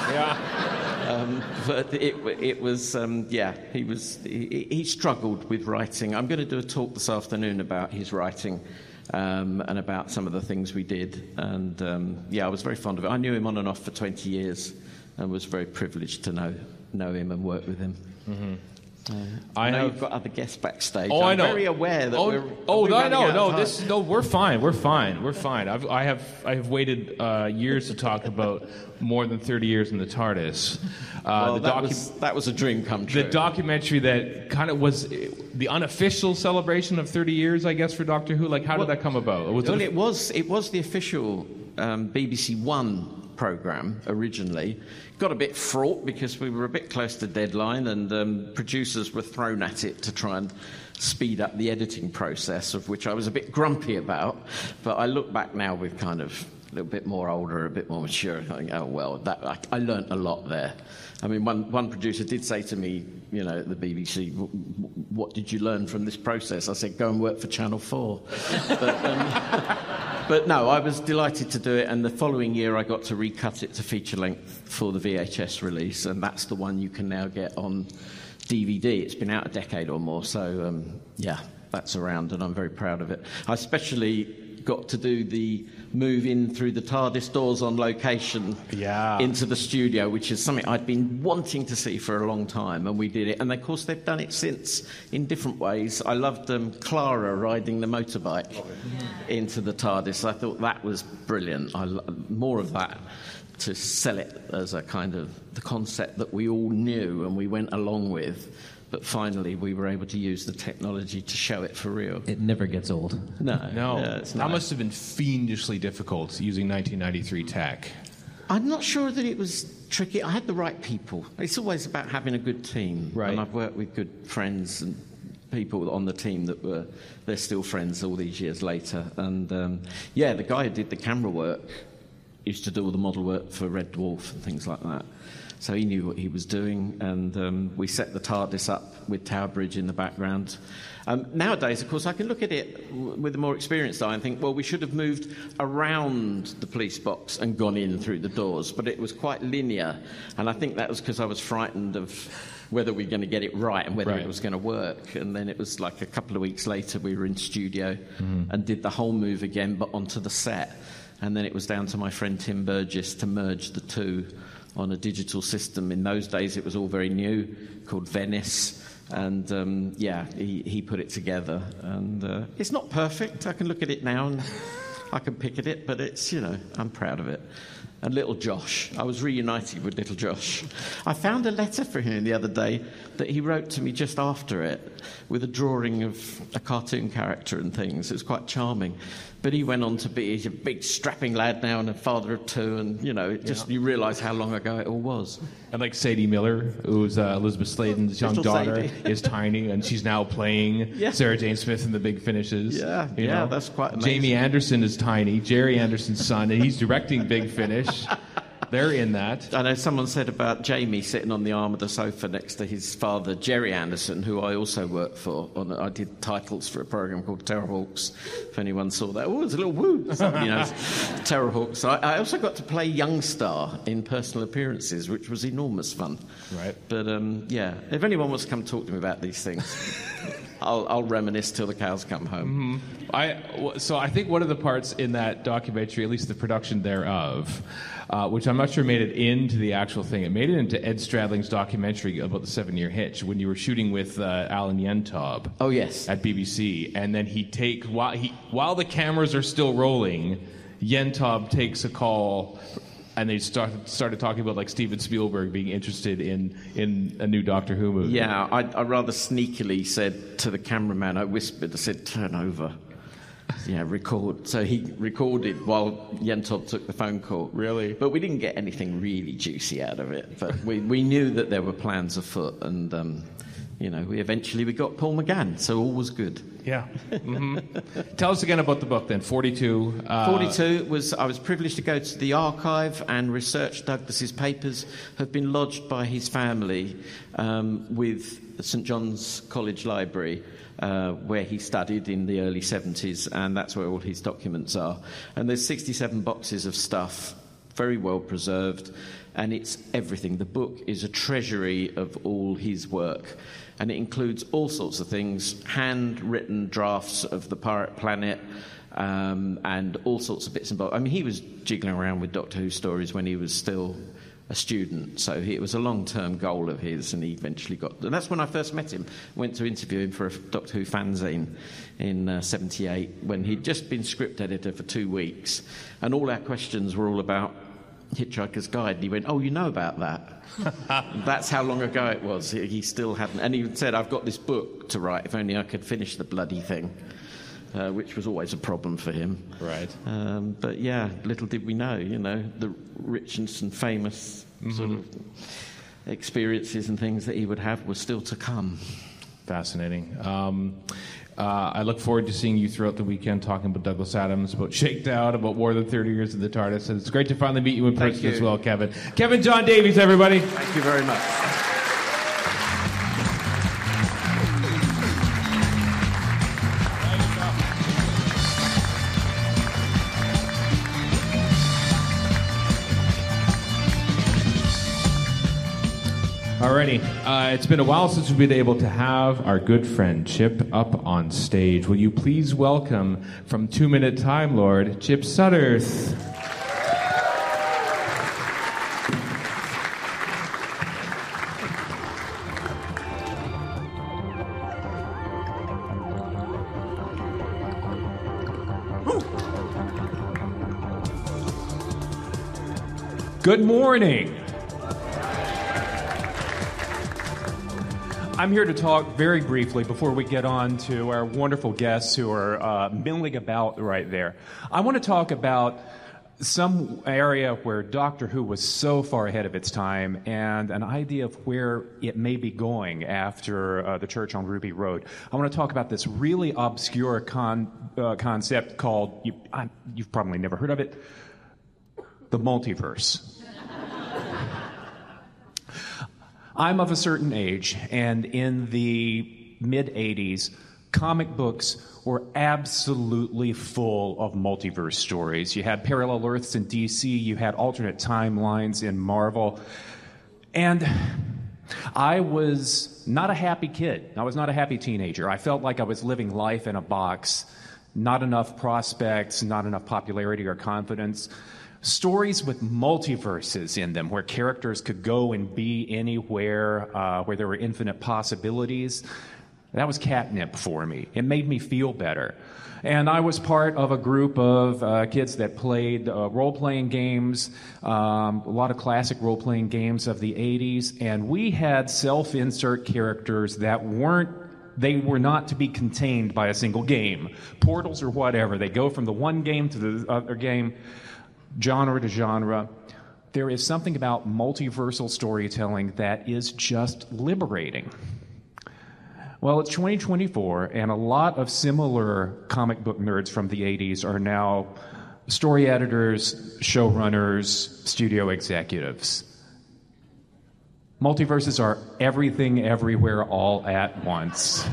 Yeah. Um, but it, it was, um, yeah, he was, he, he struggled with writing. I'm going to do a talk this afternoon about his writing. Um, and about some of the things we did. And, um, yeah, I was very fond of it. I knew him on and off for twenty years and was very privileged to know know him and work with him. Mm-hmm. Uh, I I know have- you've got other guests backstage. Oh, I'm I know. very aware that oh, we're... Oh, we're no, running no, out no. of time. This, no, we're fine. We're fine. We're fine. I've, I have, I have waited uh, years to talk about more than thirty years in the TARDIS. Uh, well, the that, docu- was, that was a dream come true. The documentary that kind of was the unofficial celebration of thirty years, I guess, for Doctor Who. Like, how Well, did that come about? Was well, it, it was it was the official um, B B C One programme originally. Got a bit fraught because we were a bit close to deadline, and um, producers were thrown at it to try and speed up the editing process, of which I was a bit grumpy about. But I look back now with kind of a little bit more older, a bit more mature. I think, oh well, that I, I learnt a lot there. I mean, one one producer did say to me, you know, at the B B C, what did you learn from this process? I said, go and work for Channel four. But, um, but no, I was delighted to do it, and the following year I got to recut it to feature length for the V H S release, and that's the one you can now get on D V D. It's been out a decade or more, so um, yeah, that's around, and I'm very proud of it. I especially got to do the move in through the TARDIS doors on location yeah. into the studio, which is something I'd been wanting to see for a long time, and we did it. And of course, they've done it since in different ways. I loved um, Clara riding the motorbike into the TARDIS. I thought that was brilliant. I lo- more of that to sell it as a kind of the concept that we all knew and we went along with. But finally, we were able to use the technology to show it for real. It never gets old. No. no. Yeah, it's that nice. must have been fiendishly difficult using nineteen ninety-three tech. I'm not sure that it was tricky. I had the right people. It's always about having a good team. Right. And I've worked with good friends and people on the team that were, they're still friends all these years later. And, um, yeah, the guy who did the camera work used to do all the model work for Red Dwarf and things like that. So he knew what he was doing, and um, we set the TARDIS up with Tower Bridge in the background. Um, nowadays, of course, I can look at it w- with a more experienced eye and think, well, we should have moved around the police box and gone in through the doors, but it was quite linear, and I think that was because I was frightened of whether we were going to get it right and whether Right. it was going to work. And then it was like a couple of weeks later, we were in studio Mm-hmm. and did the whole move again, but onto the set. And then it was down to my friend Tim Burgess to merge the two on a digital system. In those days, it was all very new, called Venice. And, um, yeah, he, he put it together. And uh, it's not perfect. I can look at it now and I can pick at it, but it's, you know, I'm proud of it. And little Josh, I was reunited with little Josh. I found a letter for him the other day that he wrote to me just after it with a drawing of a cartoon character and things. It was quite charming. But he went on to be he's a big strapping lad now and a father of two, and, you know, it just Yeah. you realise how long ago it all was. And like Sadie Miller, who's uh, Elizabeth Sladen's young Little daughter, Sadie. is tiny, and she's now playing Yeah. Sarah Jane Smith in The Big Finishes. Yeah, you yeah, know? that's quite amazing. Jamie Anderson is tiny, Jerry Anderson's son, and he's directing Big Finish. They're in that. I know someone said about Jamie sitting on the arm of the sofa next to his father, Jerry Anderson, who I also worked for. On, I did titles for a program called Terrorhawks, if anyone saw that. Oh, it's a little woo. Somebody knows. Terrorhawks. I, I also got to play Young Star in personal appearances, which was enormous fun. Right. But, um, yeah, if anyone wants to come talk to me about these things, I'll, I'll reminisce till the cows come home. Mm-hmm. I, w- so I think one of the parts in that documentary, at least the production thereof, uh, which I'm not sure made it into the actual thing, it made it into Ed Stradling's documentary about the seven-year hitch when you were shooting with uh, Alan Yentob. Oh, yes. At B B C, and then he take while he while the cameras are still rolling, Yentob takes a call. And they started started talking about like Steven Spielberg being interested in, in a new Doctor Who movie. Yeah, I, I rather sneakily said to the cameraman, I whispered, I said, turn over. Yeah, record. So he recorded while Yentob took the phone call. Really? But we didn't get anything really juicy out of it. But we, we knew that there were plans afoot, and, um, you know, we eventually we got Paul McGann, so all was good. Yeah. Mm-hmm. Tell us again about the book then. forty-two. Uh, forty-two was, I was privileged to go to the archive and research Douglas's papers have been lodged by his family um, with St John's College Library, uh, where he studied in the early seventies, and that's where all his documents are. And there's sixty-seven boxes of stuff, very well preserved, and it's everything. The book is a treasury of all his work, and it includes all sorts of things, handwritten drafts of the Pirate Planet, um, and all sorts of bits and bobs. I mean, he was jiggling around with Doctor Who stories when he was still a student, so he, it was a long-term goal of his, and he eventually got... And that's when I first met him. Went to interview him for a Doctor Who fanzine in uh, seventy-eight, when he'd just been script editor for two weeks, and all our questions were all about Hitchhiker's Guide, and he went, "Oh, you know about that?" That's how long ago it was. He, he still hadn't, and he said, "I've got this book to write, if only I could finish the bloody thing," uh, which was always a problem for him. Right. Um, but yeah, little did we know, you know, the rich and famous mm-hmm. sort of experiences and things that he would have were still to come. Fascinating. Um, Uh, I look forward to seeing you throughout the weekend talking about Douglas Adams, about Shakedown, about more than thirty years of the TARDIS. And it's great to finally meet you in person as well, Kevin. Kevin John Davies, everybody. Thank you very much. Alrighty, uh, it's been a while since we've been able to have our good friend Chip up on stage. Will you please welcome, from Two Minute Time Lord, Chip Sutterth. Good morning. I'm here to talk very briefly before we get on to our wonderful guests who are uh, milling about right there. I want to talk about some area where Doctor Who was so far ahead of its time and an idea of where it may be going after uh, the Church on Ruby Road. I want to talk about this really obscure con- uh, concept called, you, I, you've probably never heard of it, the multiverse. I'm of a certain age, and in the mid-eighties, comic books were absolutely full of multiverse stories. You had parallel Earths in D C, you had alternate timelines in Marvel, and I was not a happy kid. I was not a happy teenager. I felt like I was living life in a box, not enough prospects, not enough popularity or confidence. Stories with multiverses in them, where characters could go and be anywhere, uh, where there were infinite possibilities. That was catnip for me. It made me feel better. And I was part of a group of uh, kids that played uh, role-playing games, um, a lot of classic role-playing games of the eighties, and we had self-insert characters that weren't They were not to be contained by a single game. Portals or whatever. They go from the one game to the other game, genre to genre. There is something about multiversal storytelling that is just liberating. Well, it's twenty twenty-four, and a lot of similar comic book nerds from the eighties are now story editors, showrunners, studio executives. Multiverses are everything, everywhere, all at once.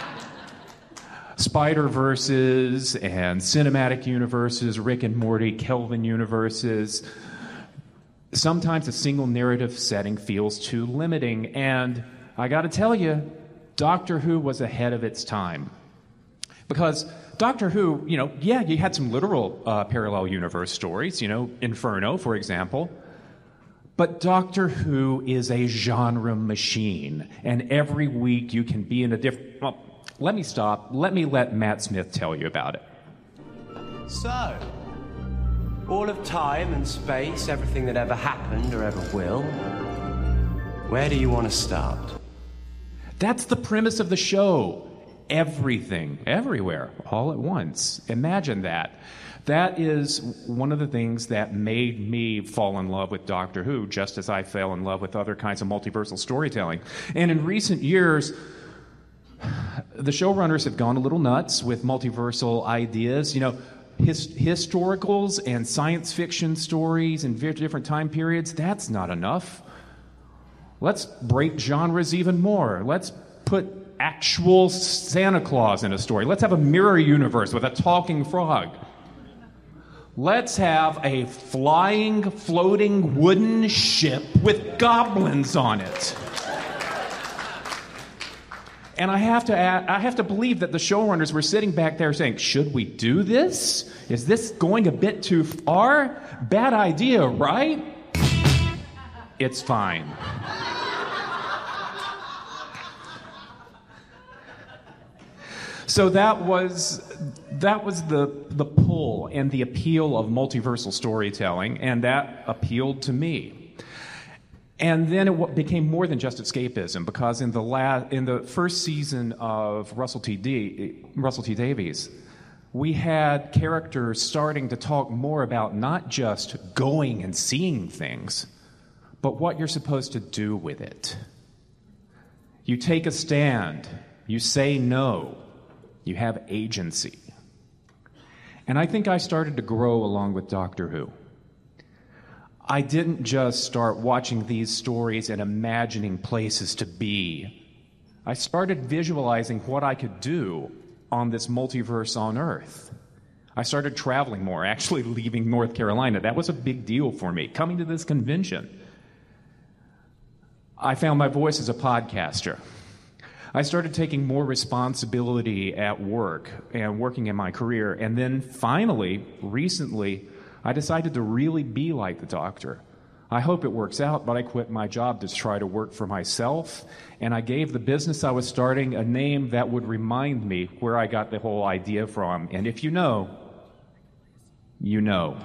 Spider-Verses and cinematic universes, Rick and Morty, Kelvin universes. Sometimes a single narrative setting feels too limiting, and I gotta tell you, Doctor Who was ahead of its time. Because Doctor Who, you know, yeah, you had some literal uh, parallel universe stories, you know, Inferno, for example. But Doctor Who is a genre machine, and every week you can be in a different... Well, let me stop. Let me let Matt Smith tell you about it. So, all of time and space, everything that ever happened or ever will, where do you want to start? That's the premise of the show. Everything, everywhere, all at once. Imagine that. That is one of the things that made me fall in love with Doctor Who, just as I fell in love with other kinds of multiversal storytelling. And in recent years, the showrunners have gone a little nuts with multiversal ideas. You know, his, historicals and science fiction stories in very different time periods, that's not enough. Let's break genres even more. Let's put actual Santa Claus in a story. Let's have a mirror universe with a talking frog. Let's have a flying, floating wooden ship with goblins on it. And I have to add, I have to believe that the showrunners were sitting back there saying, should we do this? Is this going a bit too far? Bad idea, right? It's fine. So that was that was the the pull and the appeal of multiversal storytelling, and that appealed to me. And then it became more than just escapism, because in the la- in the first season of Russell T. D- Russell T. Davies, we had characters starting to talk more about not just going and seeing things, but what you're supposed to do with it. You take a stand. You say no. You have agency. And I think I started to grow along with Doctor Who. I didn't just start watching these stories and imagining places to be. I started visualizing what I could do on this multiverse on Earth. I started traveling more, actually leaving North Carolina. That was a big deal for me, coming to this convention. I found my voice as a podcaster. I started taking more responsibility at work and working in my career. And then finally, recently, I decided to really be like the Doctor. I hope it works out, but I quit my job to try to work for myself. And I gave the business I was starting a name that would remind me where I got the whole idea from. And if you know, you know.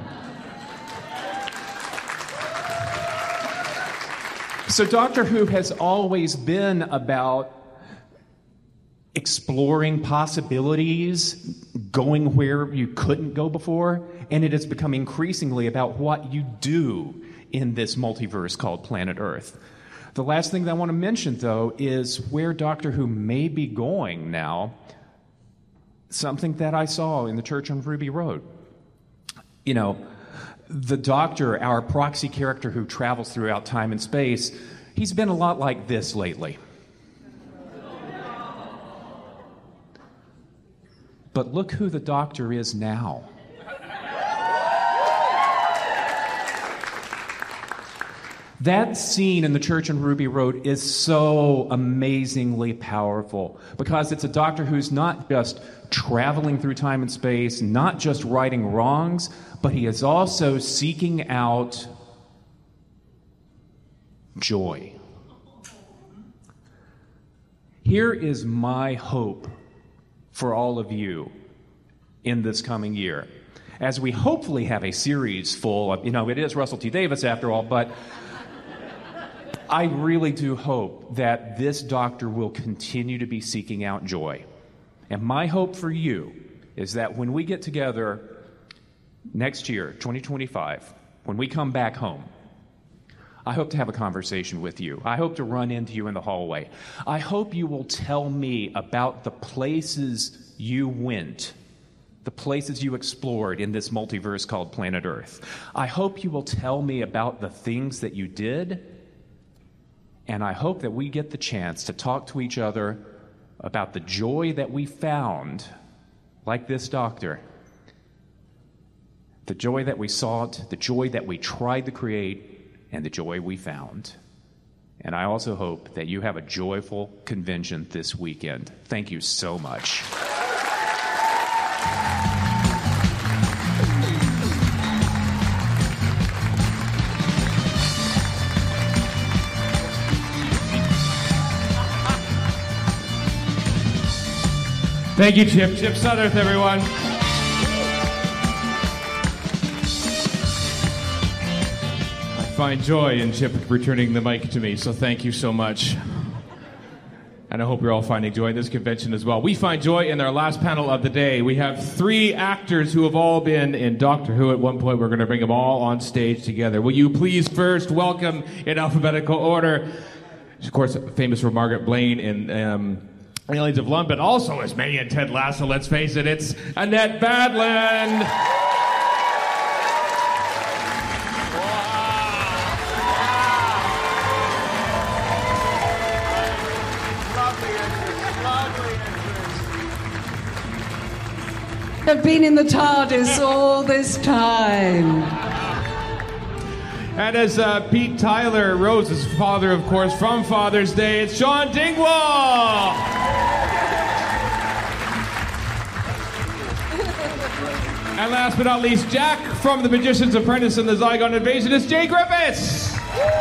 So Doctor Who has always been about exploring possibilities, going where you couldn't go before, and it has become increasingly about what you do in this multiverse called Planet Earth. The last thing that I want to mention, though, is where Doctor Who may be going now, something that I saw in the church on Ruby Road. You know, the Doctor, our proxy character who travels throughout time and space, he's been a lot like this lately. But look who the Doctor is now. That scene in the church on Ruby Road is so amazingly powerful, because it's a Doctor who's not just traveling through time and space, not just righting wrongs, but he is also seeking out joy. Here is my hope for all of you in this coming year, as we hopefully have a series full of, you know, it is Russell T. Davies after all, but I really do hope that this Doctor will continue to be seeking out joy. And my hope for you is that when we get together next year, twenty twenty-five, when we come back home, I hope to have a conversation with you. I hope to run into you in the hallway. I hope you will tell me about the places you went, the places you explored in this multiverse called Planet Earth. I hope you will tell me about the things that you did, and I hope that we get the chance to talk to each other about the joy that we found, like this Doctor, the joy that we sought, the joy that we tried to create, and the joy we found. And I also hope that you have a joyful convention this weekend. Thank you so much. Thank you, Chip. Chip Sudderth, everyone. Find joy in Chip returning the mic to me, so thank you so much. And I hope you're all finding joy in this convention as well. We find joy in our last panel of the day. We have three actors who have all been in Doctor Who at one point. We're going to bring them all on stage together. Will you please first welcome, in alphabetical order, of course, famous for Margaret Blaine in um, Aliens of London, but also as many in Ted Lasso, let's face it, it's Annette Badland. I've been in the TARDIS all this time. And as uh, Pete Tyler, Rose's father, of course, from Father's Day, it's Sean Dingwall. And last but not least, Jack from The Magician's Apprentice and The Zygon Invasion, it's Jay Griffiths.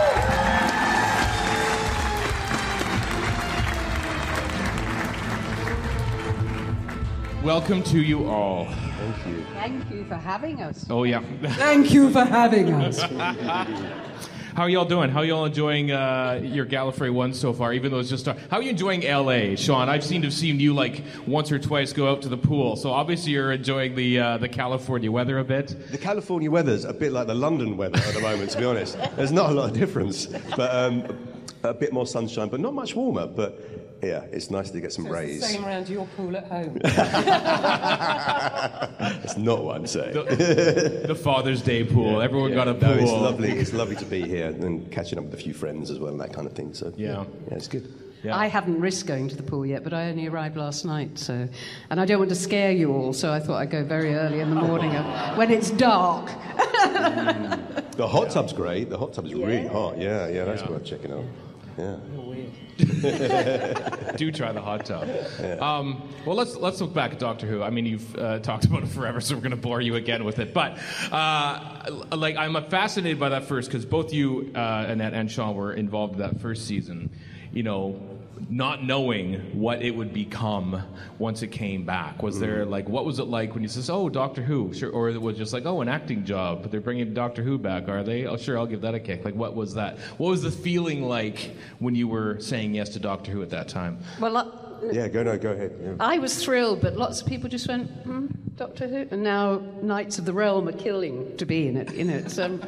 Welcome to you all. Thank you. Thank you for having us. Oh, yeah. Thank you for having us. How are y'all doing? How are y'all enjoying uh, your Gallifrey one so far, even though it's just... Start- How are you enjoying L A, Sean? I've seemed to have seen you, like, once or twice go out to the pool, so obviously you're enjoying the uh, the California weather a bit. The California weather's a bit like the London weather at the moment, to be honest. There's not a lot of difference, but um, a bit more sunshine, but not much warmer, but... Yeah, it's nice to get some so rays. It's the same around your pool at home. That's not what I'm saying. The, the Father's Day pool. Yeah, Everyone yeah. got a pool. No, it's lovely. It's lovely to be here and catching up with a few friends as well and that kind of thing. So yeah, yeah, yeah it's good. Yeah. I haven't risked going to the pool yet, but I only arrived last night, so and I don't want to scare you all, so I thought I'd go very early in the morning when it's dark. mm. The hot tub's great. The hot tub is yeah. really hot. Yeah, yeah, that's yeah. worth checking out. Yeah. Do try the hot tub. Yeah. Um, well, let's let's look back at Doctor Who. I mean, you've uh, talked about it forever, so we're going to bore you again with it. But uh, like, I'm fascinated by that first because both you, uh, Annette and Sean, were involved in that first season. You know, not knowing what it would become once it came back. Was there like, what was it like when you says, "Oh, Doctor Who," sure, or it was just like, "Oh, an acting job, but they're bringing Doctor Who back, are they? Oh, sure, I'll give that a kick." Like, what was that? What was the feeling like when you were saying yes to Doctor Who at that time? Well, uh, yeah, go no, go ahead. Yeah. I was thrilled, but lots of people just went, hmm, Doctor Who, and now Knights of the Realm are killing to be in it. You know, it's, um,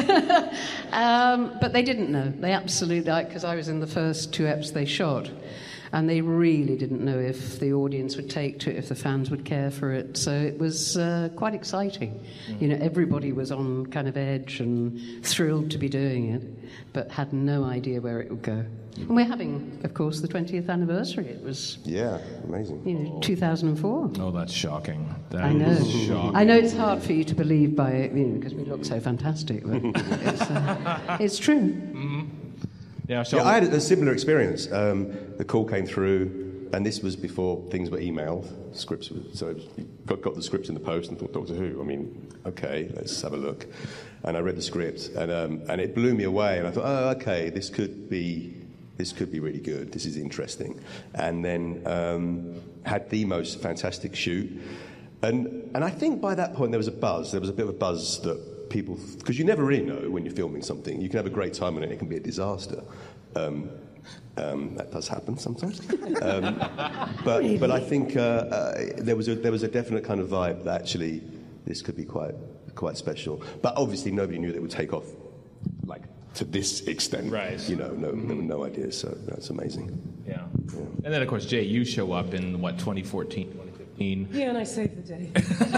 um, but they didn't know. They absolutely, because I was in the first two eps they shot. And they really didn't know if the audience would take to it, if the fans would care for it. So it was uh, quite exciting. Mm. You know, everybody was on kind of edge and thrilled to be doing it, but had no idea where it would go. And we're having, of course, the twentieth anniversary. It was... Yeah, amazing. You know, two thousand four. Oh, that's shocking. That I know. Is shocking. I know it's hard for you to believe by it, you know, because we look so fantastic, but it's, uh, it's true. Mm-hmm. Yeah, yeah, I had a similar experience. Um, the call came through, and this was before things were emailed. Scripts, were, so I got, got the scripts in the post and thought, Doctor Who. I mean, okay, let's have a look. And I read the script, and um, and it blew me away. And I thought, oh, okay, this could be this could be really good. This is interesting. And then um, had the most fantastic shoot, and and I think by that point there was a buzz. There was a bit of a buzz that. People, because you never really know when you're filming something. You can have a great time on it, it can be a disaster. Um, um, that does happen sometimes. Um, but but I think uh, uh, there was a there was a definite kind of vibe that actually this could be quite quite special. But obviously nobody knew that it would take off like to this extent. Right. You know, no mm-hmm. no idea. So that's amazing. Yeah. yeah. And then of course, Jay, you show up in what twenty fourteen. Yeah, and I saved the day.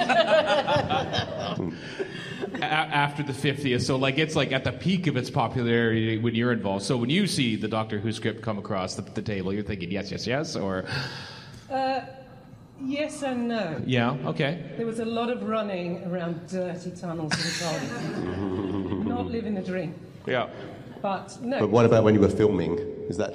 A- after the fiftieth, so like it's like at the peak of its popularity when you're involved. So when you see the Doctor Who script come across the, the table, you're thinking yes, yes, yes, or uh, yes and no. Yeah, okay. There was a lot of running around dirty tunnels in Cardiff. Not living the dream. Yeah. But no. But what about when you were filming? Is that?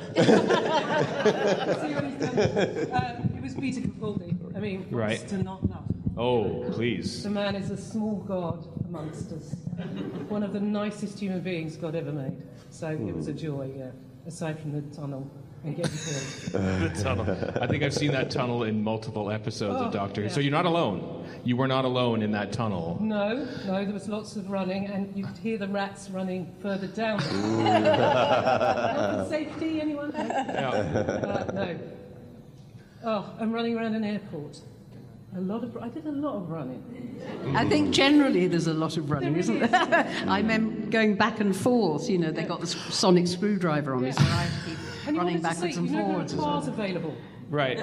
uh, it was Peter Capaldi. I mean, what's right. to not love? Oh, please. The man is a small god amongst us. One of the nicest human beings God ever made. So mm. it was a joy, yeah. Aside from the tunnel and getting killed. The tunnel. I think I've seen that tunnel in multiple episodes oh, of Doctor Who. Yeah. So you're not alone. You were not alone in that tunnel. No, no, there was lots of running, and you could hear the rats running further down. Health and safety, anyone? Yeah. Uh, no. Oh, I'm running around an airport. A lot of, I did a lot of running. I think generally there's a lot of running, isn't there? I remember going back and forth. You know, they got the sonic screwdriver on me, so I had to keep and running backwards and you know, forwards. There were cars available. Right.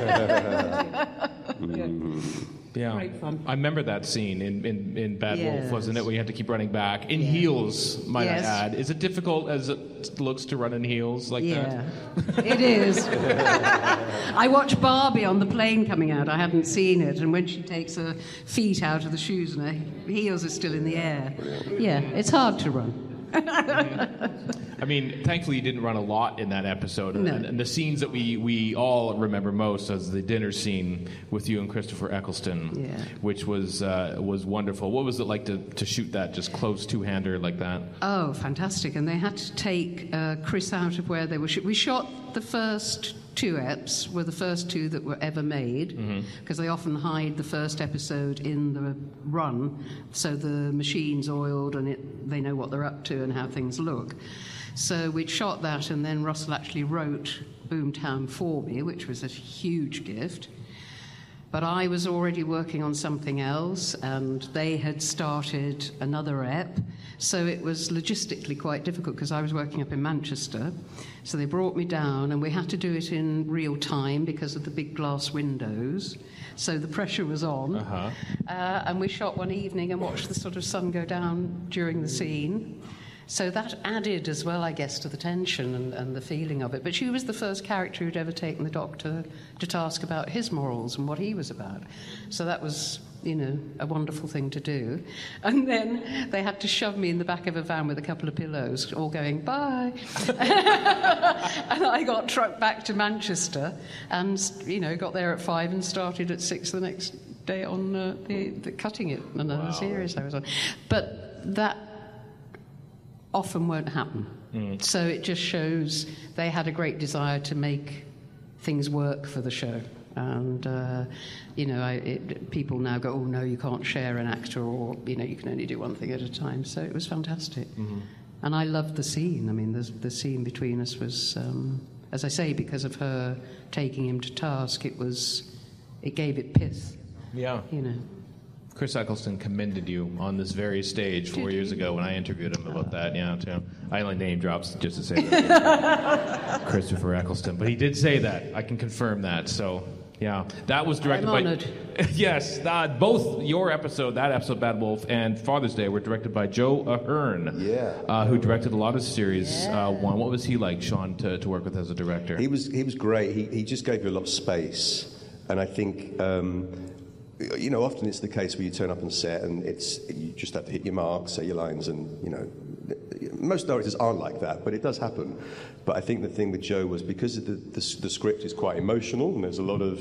Mm. Yeah. Great fun. I remember that scene in, in, in Bad Yes. Wolf, wasn't it, where you had to keep running back in Yes. heels, might Yes. I add. Is it difficult as it looks to run in heels like Yeah, that? it is. I watched Barbie on the plane coming out. I hadn't seen it, and when she takes her feet out of the shoes and her heels are still in the air, yeah, it's hard to run. I mean, thankfully you didn't run a lot in that episode. No. And, and the scenes that we, we all remember most is the dinner scene with you and Christopher Eccleston, Yeah. which was uh, was wonderful. What was it like to, to shoot that just close two-hander like that? Oh, fantastic! And they had to take uh, Chris out of where they were. Sh- we shot the first two eps were the first two that were ever made, because they often hide the first episode in the run, so the machine's oiled and it, they know what they're up to and how things look. So we'd shot that, and then Russell actually wrote Boomtown for me, which was a huge gift. But I was already working on something else, and they had started another ep, so it was logistically quite difficult because I was working up in Manchester. So they brought me down, and we had to do it in real time because of the big glass windows. So the pressure was on. Uh-huh. Uh, and we shot one evening and watched the sort of sun go down during the scene. So that added as well, I guess, to the tension and, and the feeling of it. But she was the first character who'd ever taken the Doctor to task about his morals and what he was about. So that was, you know, a wonderful thing to do. And then they had to shove me in the back of a van with a couple of pillows, all going, bye. And I got trucked back to Manchester and, you know, got there at five and started at six the next day on uh, the, the cutting it, another Wow. series I was on. But that often won't happen. Mm. So it just shows they had a great desire to make things work for the show. And, uh, you know, I, it, people now go, oh, no, you can't share an actor, or, you know, you can only do one thing at a time. So it was fantastic. Mm-hmm. And I loved the scene. I mean, the, the scene between us was, um, as I say, because of her taking him to task, it was, it gave it pith. Yeah. You know. Chris Eccleston commended you on this very stage four years ago when I interviewed him about that. Yeah, too. I only name drops just to say that. Christopher Eccleston, but he did say that. I can confirm that. So, yeah, that was directed I'm by. honored. Yes, that, both your episode, that episode, Bad Wolf, and Father's Day were directed by Joe Ahern. Yeah. Uh, who directed a lot of series. Uh, one. What was he like, Sean, to, to work with as a director? He was he was great. He he just gave you a lot of space, and I think. Um, You know, often it's the case where you turn up on set and it's you just have to hit your mark, say your lines, and you know, most directors aren't like that, but it does happen. But I think the thing with Joe was because the the, the script is quite emotional and there's a lot of,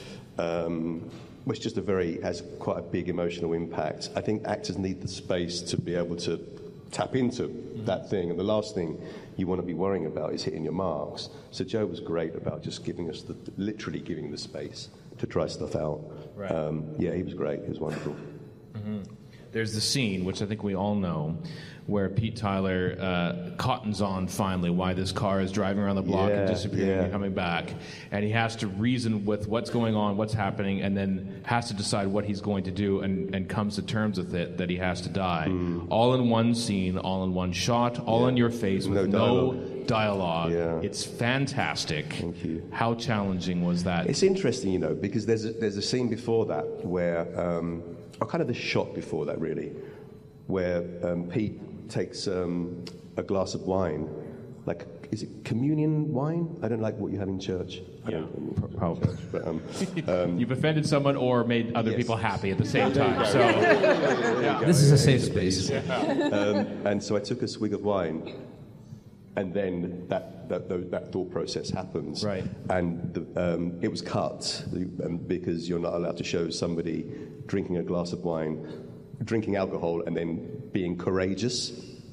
um, well, it's just a very has quite a big emotional impact. I think actors need the space to be able to tap into mm-hmm. that thing, and the last thing you want to be worrying about is hitting your marks. So Joe was great about just giving us the literally giving the space to try stuff out. Right. Um, yeah, he was great. He was wonderful. Mm-hmm. There's the scene, which I think we all know, where Pete Tyler uh, cottons on finally why this car is driving around the block Yeah, and disappearing yeah. and coming back. And he has to reason with what's going on, what's happening, and then has to decide what he's going to do and, and comes to terms with it, that he has to die. Mm. All in one scene, all in one shot, all Yeah. in your face with No no dialogue. dialogue. Yeah. It's fantastic. Thank you. How challenging was that? It's interesting, you know, because there's a, there's a scene before that where, um, or kind of the shot before that, really, where um, Pete takes um, a glass of wine, like, is it communion wine? I don't like what you have in church. I Yeah, don't probably. Church, but, um, um, You've offended someone or made other Yes. people happy at the same time. So Yeah. This is a safe space. um, and so I took a swig of wine, and then that that, that, that thought process happens. Right. And the, um, it was cut um, because you're not allowed to show somebody drinking a glass of wine, drinking alcohol, and then being courageous.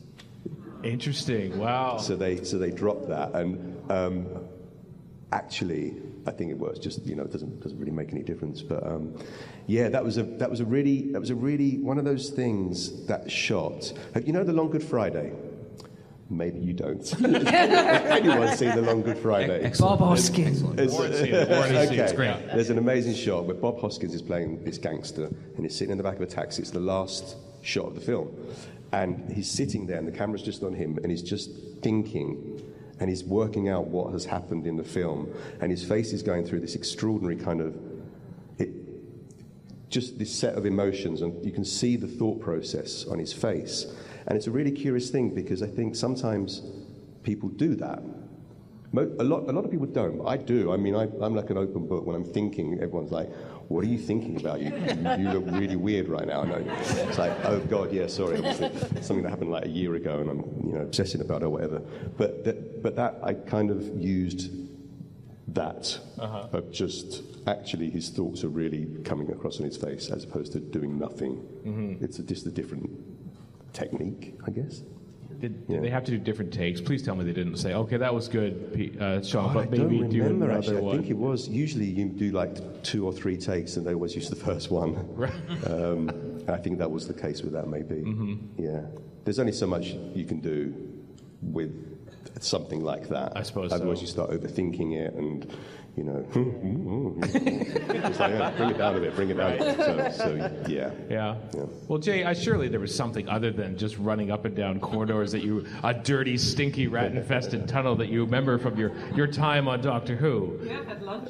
Interesting. Wow. So they so they dropped that, and um, actually, I think it works. Just you know, it doesn't doesn't really make any difference. But um, yeah, that was a that was a really that was a really one of those things that shot. You know, the Long Good Friday. Maybe you don't. Anyone seen the Long Good Friday? Bob Warren Hoskins. seen it. Warren seen it. It's Okay. great. There's an amazing shot where Bob Hoskins is playing this gangster and he's sitting in the back of a taxi. It's the last shot of the film. And he's sitting there and the camera's just on him and he's just thinking. and he's working out what has happened in the film, and his face is going through this extraordinary kind of, it, just this set of emotions, and you can see the thought process on his face. And it's a really curious thing, because I think sometimes people do that. Mo- a lot, a lot of people don't. I do. I mean, I, I'm like an open book. When I'm thinking, everyone's like, "What are you thinking about? You, you, you look really weird right now." I know. It's like, "Oh God, yeah, sorry." Obviously, something that happened like a year ago, and I'm, you know, obsessing about it or whatever. But that, but that I kind of used that uh-huh. of just actually his thoughts are really coming across on his face, as opposed to doing nothing. Mm-hmm. It's a, just a different technique, I guess. Did, did yeah. they have to do different takes? Please tell me they didn't say, "Okay, that was good, Pete, uh, Sean, oh, but I maybe don't do remember, another actually. one." I think it was, usually you do like two or three takes, and they always use the first one. Right. um, I think that was the case with that, maybe. Mm-hmm. Yeah. There's only so much you can do with something like that. I suppose Otherwise so. you start overthinking it, and, you know, it's like, yeah, bring it down a bit, bring it down a bit. So, so yeah. yeah. Yeah. Well, Jay, I, surely there was something other than just running up and down corridors that you, a dirty, stinky, rat-infested tunnel that you remember from your, your time on Doctor Who. Yeah, I had lunch.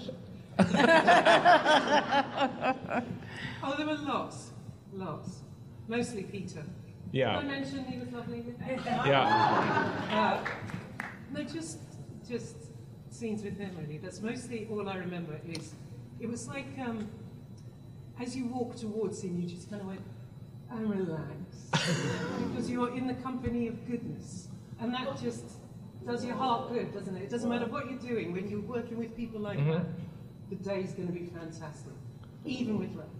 Oh, there were lots, lots. Mostly Peter. Yeah. Did I mention he was lovely? Yeah. Uh, no, just, just scenes with him, really. That's mostly all I remember. Is it was like um, as you walk towards him, you just kind of went and relax because you're in the company of goodness, and that just does your heart good, doesn't it? It doesn't matter what you're doing when you're working with people like mm-hmm. that. The day's going to be fantastic, even with rats.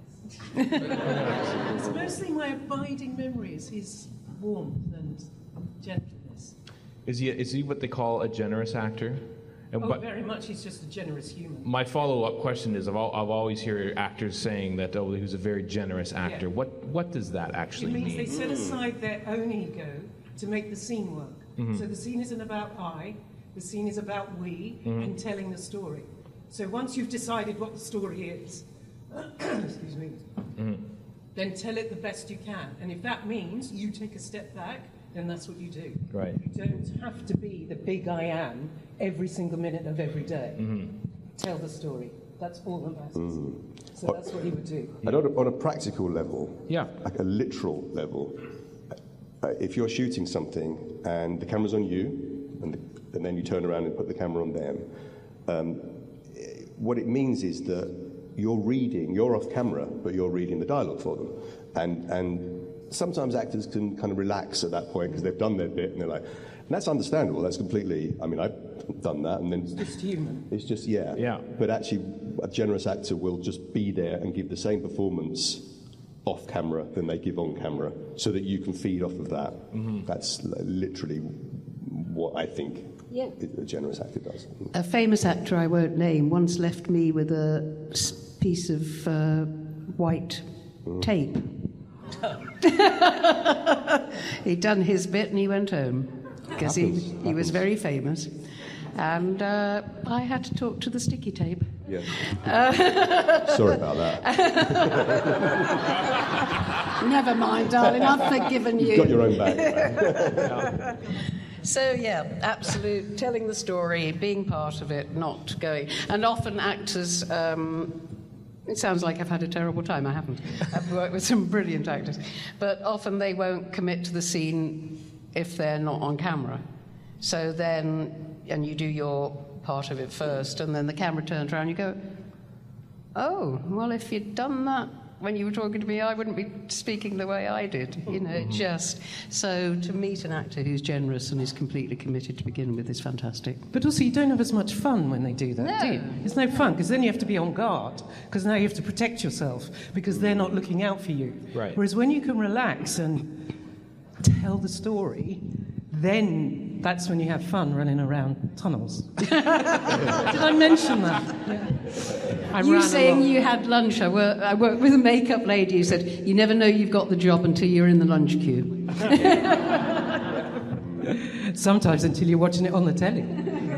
It's mostly my abiding memories, his warmth and gentleness. Is he is he what they call a generous actor? And oh, but very much. He's just a generous human. My follow-up question is: I've, al- I've always heard actors saying that oh, he was a very generous actor. Yeah. What what does that actually mean? It means mean? They set aside their own ego to make the scene work. Mm-hmm. So the scene isn't about I. The scene is about we mm-hmm. and telling the story. So once you've decided what the story is, excuse me, mm-hmm. then tell it the best you can. And if that means you take a step back, then that's what you do. Right. You don't have to be the big I am every single minute of every day. Mm-hmm. Tell the story. That's all that matters. Mm. So that's what he would do. And on a, on a practical level, yeah, like a literal level, uh, if you're shooting something and the camera's on you, and, the, and then you turn around and put the camera on them, um, what it means is that you're reading, you're off camera, but you're reading the dialogue for them. And and sometimes actors can kind of relax at that point because they've done their bit and they're like, and that's understandable, that's completely, I mean, I've done that. And then it's just human. It's just, yeah. Yeah. But actually, a generous actor will just be there and give the same performance off camera than they give on camera so that you can feed off of that. Mm-hmm. That's literally what I think yeah. a generous actor does. A famous actor I won't name once left me with a piece of uh, white mm. tape. He'd done his bit and he went home because he, he was very famous. And uh, I had to talk to the sticky tape. Yeah. Uh, Sorry about that. Never mind, darling, I've forgiven you. You've got your own bag. So, yeah, absolute, telling the story, being part of it, not going. And often actors, um, it sounds like I've had a terrible time, I haven't. I've worked with some brilliant actors. But often they won't commit to the scene if they're not on camera. So then, and you do your part of it first, and then the camera turns around, you go, oh, well, if you'd done that when you were talking to me, I wouldn't be speaking the way I did, you know, mm-hmm. just. So to meet an actor who's generous and is completely committed to begin with is fantastic. But also you don't have as much fun when they do that, no. do you? It's no fun, because then you have to be on guard, because now you have to protect yourself, because they're not looking out for you. Right. Whereas when you can relax and tell the story, then that's when you have fun running around tunnels. Did I mention that? Yeah. I you saying along. You had lunch. I, work, I worked with a makeup lady who said, you never know you've got the job until you're in the lunch queue. Sometimes until you're watching it on the telly.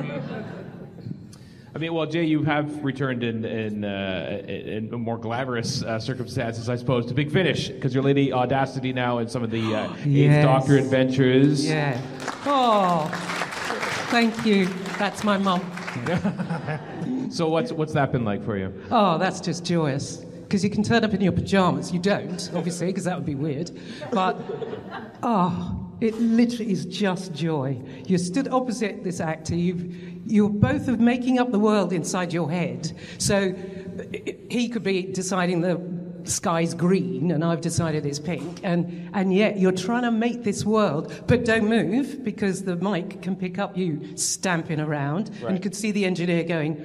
I mean, well, Jay, you have returned in in, uh, in more glamorous uh, circumstances, I suppose, to Big Finish, because you're Lady Audacity now in some of the uh, yes. Eighth Doctor adventures. Yeah. Oh, Thank you. That's my mum. So what's what's that been like for you? Oh, that's just joyous. Because you can turn up in your pajamas. You don't, obviously, because that would be weird. But, oh, it literally is just joy. You're stood opposite this actor. You've, you're both of making up the world inside your head. So he could be deciding the sky's green, and I've decided it's pink. And, and yet you're trying to make this world. But don't move, because the mic can pick up you stamping around. Right. And you could see the engineer going...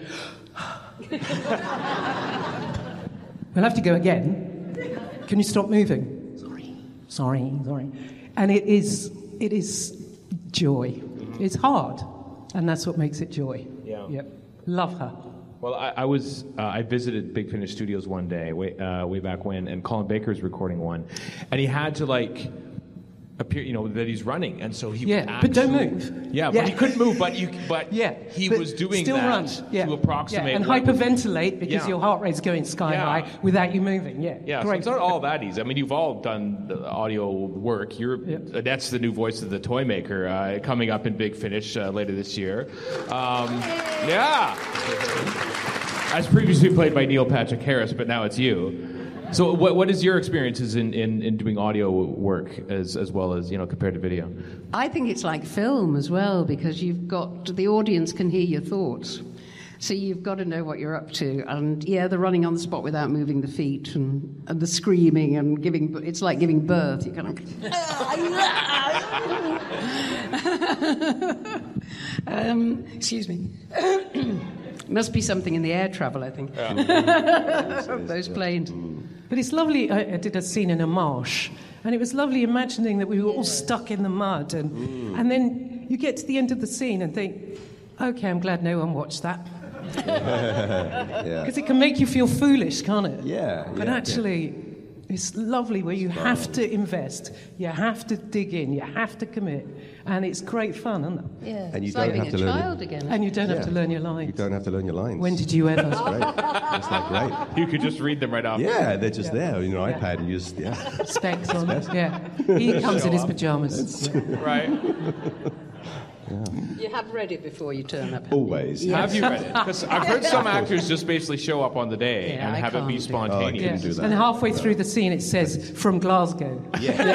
We'll have to go again. Can you stop moving? Sorry, sorry, sorry. And it is, it is joy. Mm-hmm. It's hard, and that's what makes it joy. Yeah. Yep. Love her. Well, I, I was uh, I visited Big Finish Studios one day, way uh, way back when, and Colin Baker's recording one, and he had to like. Appear, you know, that he's running, and so he yeah, would but don't actually- move. Yeah, Yeah. but he couldn't move. But you, but Yeah, he but was doing still that run. Yeah. to approximate Yeah, and what- hyperventilate because Yeah. your heart rate's going sky Yeah. high without you moving. Yeah, Yeah, so great. it's not all that easy. I mean, you've all done the audio work. You're that's the new voice of the toy maker uh, coming up in Big Finish uh, later this year. Um, yeah, as previously played by Neil Patrick Harris, but now it's you. So, what what is your experiences in, in, in doing audio work as as well as you know compared to video? I think it's like film as well, because you've got the audience can hear your thoughts. So you've got to know what you're up to. And yeah, the running on the spot without moving the feet and, and the screaming and giving, it's like giving birth. You kind of... um, excuse me. Must be something in the air travel, I think. Yeah. Those planes. But it's lovely. I, I did a scene in a marsh, and it was lovely imagining that we were all stuck in the mud, and Mm. and then you get to the end of the scene and think, okay, I'm glad no one watched that. Yeah. Because it can make you feel foolish, can't it? Yeah. But yeah, actually, it's lovely where you have to invest, you have to dig in, you have to commit, and it's great fun, isn't it? Yeah. And you It's don't like being have a to learn child it. again. And you don't have Yeah. to learn your lines. You don't have to learn your lines. When did you ever? That's great. That's like great. You could just read them right off. Yeah, they're just Yeah. there on your Yeah. iPad, and you just yeah. Specs on. Yeah. He comes Show in his up. pajamas. Right. You have read it before you turn up. Always. Yes. Have you read it? Because I've heard some actors just basically show up on the day Yeah, and I have it be can't do that. spontaneous. Oh, I couldn't do that. And halfway through the scene, it says, from Glasgow.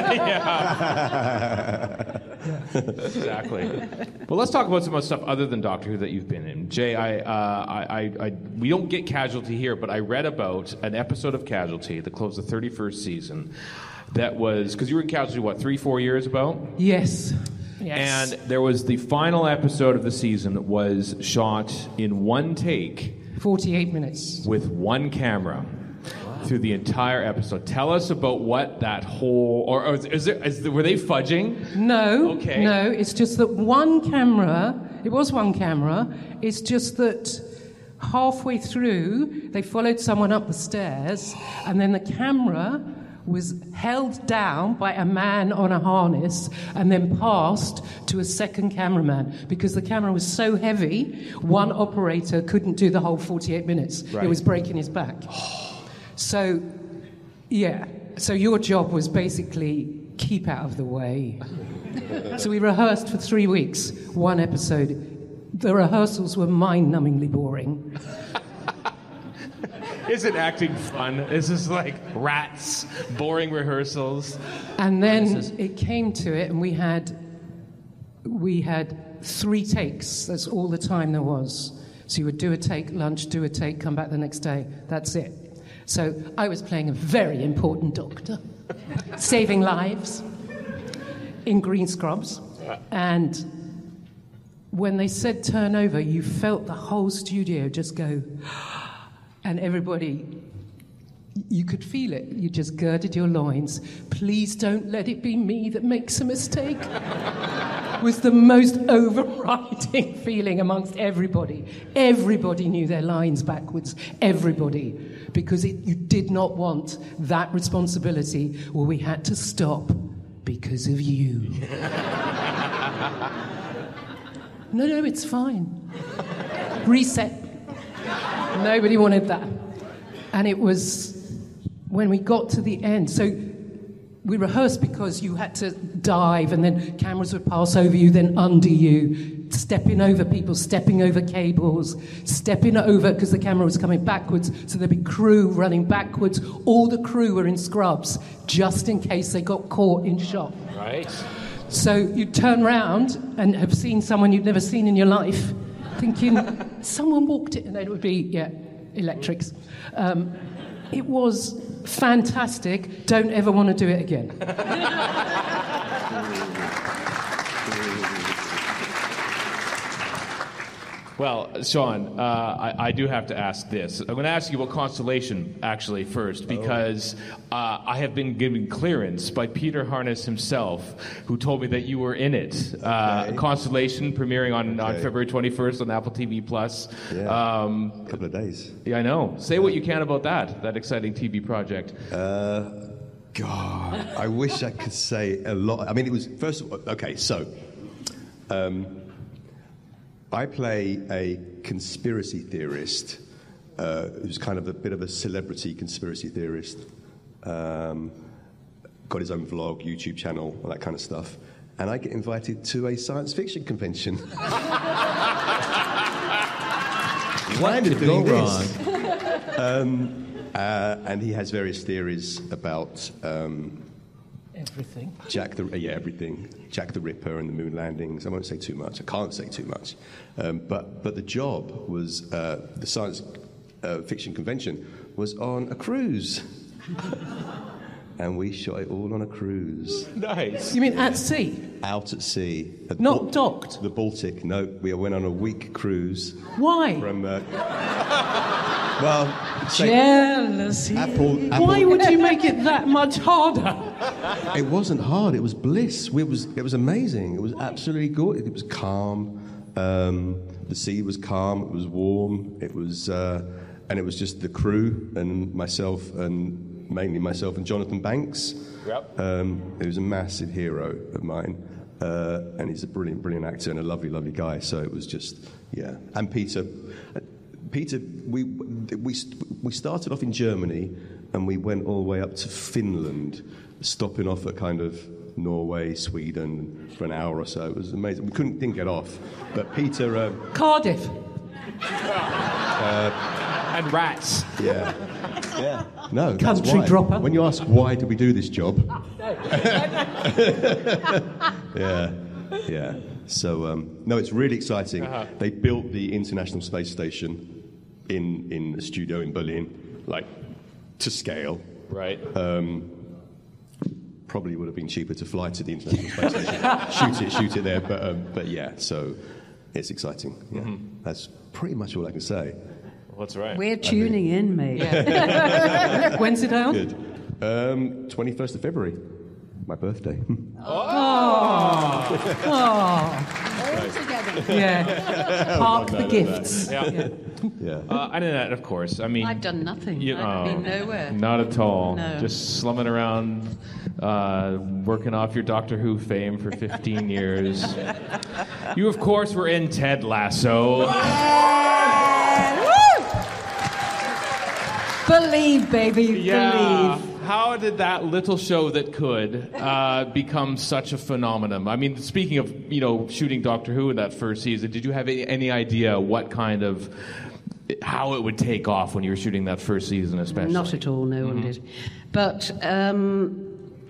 Exactly. Well, let's talk about some other stuff other than Doctor Who that you've been in. Jay, I, uh, I, I, I, we don't get Casualty here, but I read about an episode of Casualty that closed the thirty-first season. That was because you were in Casualty, what, three, four years about? Yes. Yes. And there was the final episode of the season that was shot in one take forty-eight minutes. with one camera. Through the entire episode. Tell us about what that whole, or, or is, is there, is there, were they fudging? No, Okay. no, it's just that one camera, it was one camera, it's just that halfway through, they followed someone up the stairs, and then the camera was held down by a man on a harness and then passed to a second cameraman because the camera was so heavy, one operator couldn't do the whole forty-eight minutes. Right. It was breaking his back. So, yeah. So your job was basically keep out of the way. So we rehearsed for three weeks, one episode. The rehearsals were mind-numbingly boring. Isn't acting fun? This is like rats, boring rehearsals. And then it came to it, and we had we had three takes. That's all the time there was. So you would do a take, lunch, do a take, come back the next day. That's it. So I was playing a very important doctor, saving lives in green scrubs. And when they said turn over, you felt the whole studio just go, and everybody, you could feel it. You just girded your loins. Please don't let it be me that makes a mistake. Was the most overriding feeling amongst everybody. Everybody knew their lines backwards. Everybody. Because it, you did not want that responsibility where we had to stop because of you. No, no, it's fine. Reset. Nobody wanted that. And it was when we got to the end. So we rehearsed because you had to dive and then cameras would pass over you, then under you. stepping over people, stepping over cables, stepping over, because the camera was coming backwards, so there'd be crew running backwards. All the crew were in scrubs, just in case they got caught in shot. Right. So you'd turn round and have seen someone you'd never seen in your life, thinking, someone walked it, and it would be, yeah, electrics. Um, it was fantastic. Don't ever want to do it again. Well, Sean, uh, I, I do have to ask this. I'm going to ask you about Constellation, actually, first, because uh, I have been given clearance by Peter Harness himself, who told me that you were in it. Uh, Okay. Constellation, premiering on, on Okay. February twenty-first on Apple T V Plus. Yeah. Um, A couple of days. Yeah, I know. Say what you can about that, that exciting T V project. Uh, God, I wish I could say a lot. I mean, it was, first of all, okay, so, um, I play a conspiracy theorist uh, who's kind of a bit of a celebrity conspiracy theorist. Um, got his own vlog, YouTube channel, all that kind of stuff. And I get invited to a science fiction convention. What could go wrong? um, uh, and he has various theories about um, Everything. Jack the yeah everything, Jack the Ripper and the moon landings. I won't say too much. I can't say too much. Um, but but the job was uh, the science uh, fiction convention was on a cruise, and we shot it all on a cruise. Nice. You mean at sea? Out at sea. At Not Bal- docked? The Baltic. No, we went on a week cruise. Why? From uh, well, say- Jealousy. Apple, Apple. Why would you make it that much harder? It wasn't hard. It was bliss. It was. It was amazing. It was absolutely good. It was calm. Um, the sea was calm. It was warm. It was, uh, and it was just the crew and myself, and mainly myself and Jonathan Banks. Yep. Um, he was a massive hero of mine, uh, and he's a brilliant, brilliant actor and a lovely, lovely guy. So it was just, yeah. And Peter, Peter, we we we started off in Germany, and we went all the way up to Finland, stopping off at kind of Norway, Sweden for an hour or so. It was amazing. We couldn't didn't get off, but Peter. Uh, Cardiff. uh, and rats. Yeah. Yeah. No, that's Country why. dropper. When you ask why do we do this job? yeah. Yeah. So um, no, it's really exciting. Uh-huh. They built the International Space Station in in a studio in Berlin, like to scale. Right. Um, probably would have been cheaper to fly to the International Space Station, shoot it, shoot it there. But um, but yeah, so it's exciting. Yeah. Mhm. That's pretty much all I can say. Well, that's right. We're tuning in, mate. When's it out? Good. Um, twenty-first of February, my birthday. Oh. Oh. All together. Yeah. Park the gifts. Yeah. Yeah. Yeah. Uh, and that, of course. I mean, I've done nothing. You, I've oh, been nowhere. Not at all. No. Just slumming around, uh, working off your Doctor Who fame for fifteen years. You, of course, were in Ted Lasso. Believe, baby, Yeah. believe. How did that little show that could uh, become such a phenomenon? I mean, speaking of, you know, shooting Doctor Who in that first season, did you have any, any idea what kind of, how it would take off when you were shooting that first season, especially? Not at all, no one Mhm. did. But um,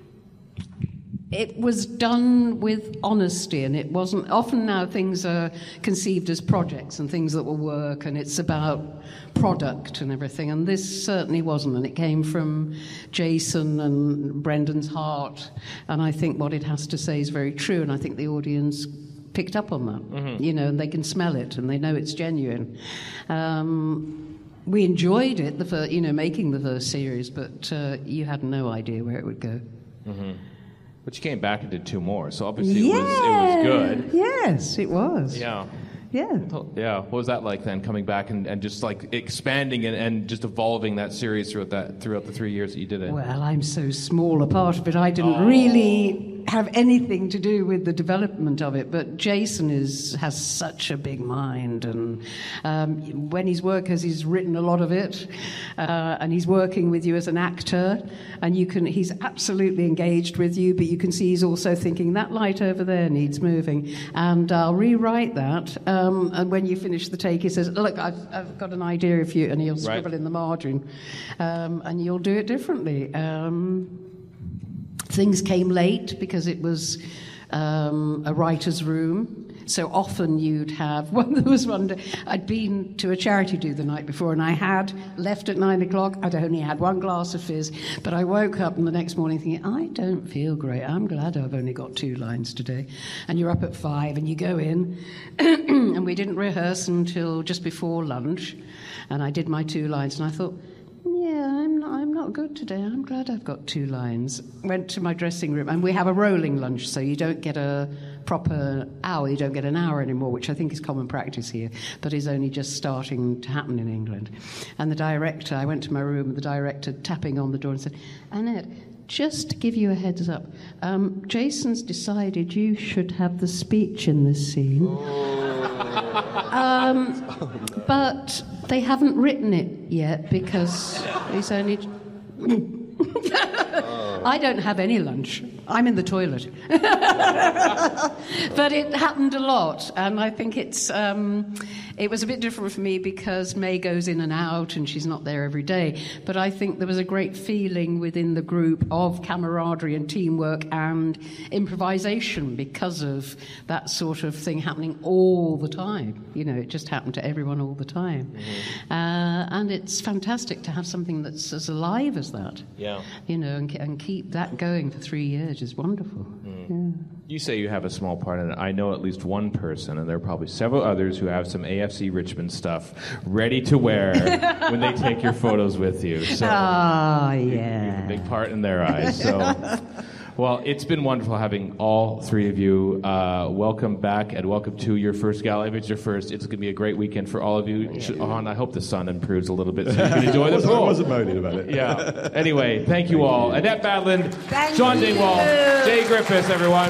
it was done with honesty, and it wasn't. Often now things are conceived as projects and things that will work, and it's about product and everything, and this certainly wasn't, and it came from Jason and Brendan's heart, and I think what it has to say is very true, and I think the audience picked up on that, Mhm. you know, and they can smell it, and they know it's genuine. Um, we enjoyed it, the fir- you know, making the first series, but uh, you had no idea where it would go. Mm-hmm. But you came back and did two more, so obviously it was it was good. Yes, it was. Yeah. Yeah. Yeah. What was that like then, coming back and, and just like expanding and, and just evolving that series throughout that throughout the three years that you did it? Well, I'm so small a part of it. I didn't Oh. really have anything to do with the development of it. But Jason is has such a big mind, and um, when he's working, he's written a lot of it, uh, and he's working with you as an actor, and you can he's absolutely engaged with you, but you can see he's also thinking that light over there needs moving, and I'll rewrite that. Um, and when you finish the take, he says, "Look, I've, I've got an idea if you," and he'll scribble right in the margin, um, and you'll do it differently. Um, Things came late because it was um, a writer's room. So often you'd have, well, there was one day, I'd been to a charity do the night before, and I had left at nine o'clock. I'd only had one glass of fizz, but I woke up the next morning thinking, I don't feel great. I'm glad I've only got two lines today. And you're up at five, and you go in, and we didn't rehearse until just before lunch, and I did my two lines, and I thought, yeah, I'm not, I'm not good today. I'm glad I've got two lines. Went to my dressing room, and we have a rolling lunch, so you don't get a proper hour. You don't get an hour anymore, which I think is common practice here, but is only just starting to happen in England. And the director, I went to my room, and the director tapping on the door and said, Annette, just to give you a heads up, um, Jason's decided you should have the speech in this scene. Um, but they haven't written it yet because he's only... I don't have any lunch. I'm in the toilet. But it happened a lot, and I think it's um, it was a bit different for me because May goes in and out and she's not there every day. But I think there was a great feeling within the group of camaraderie and teamwork and improvisation because of that sort of thing happening all the time. You know, it just happened to everyone all the time. Mm-hmm. Uh, and it's fantastic to have something that's as alive as that. Yeah. You know, and, and keep that going for three years is wonderful. Mm. Yeah. You say you have a small part in it. I know at least one person, and there are probably several others who have some A F C Richmond stuff ready to wear when they take your photos with you. So oh, you, yeah. you have a big part in their eyes. So, well, it's been wonderful having all three of you. Uh, welcome back, and welcome to your first gala. If it's your first, it's going to be a great weekend for all of you. Siobhan, I hope the sun improves a little bit so you can enjoy the pool. I wasn't moaning about it. Yeah. Anyway, thank you all. Annette Badland, Thank Sean you. Dingwall, Jay Griffiths, everyone.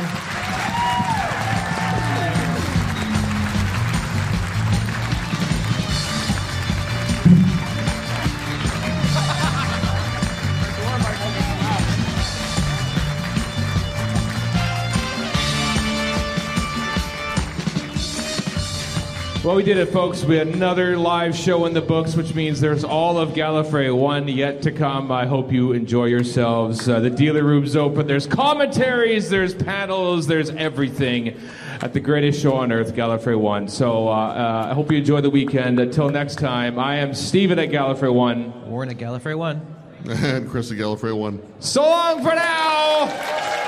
Well, we did it, folks. We had another live show in the books, which means there's all of Gallifrey one yet to come. I hope you enjoy yourselves. Uh, the dealer room's open. There's commentaries, there's panels, there's everything at the greatest show on earth, Gallifrey one. So uh, uh, I hope you enjoy the weekend. Until next time, I am Stephen at Gallifrey one. Warren at Gallifrey one. And Chris at Gallifrey one. So long for now!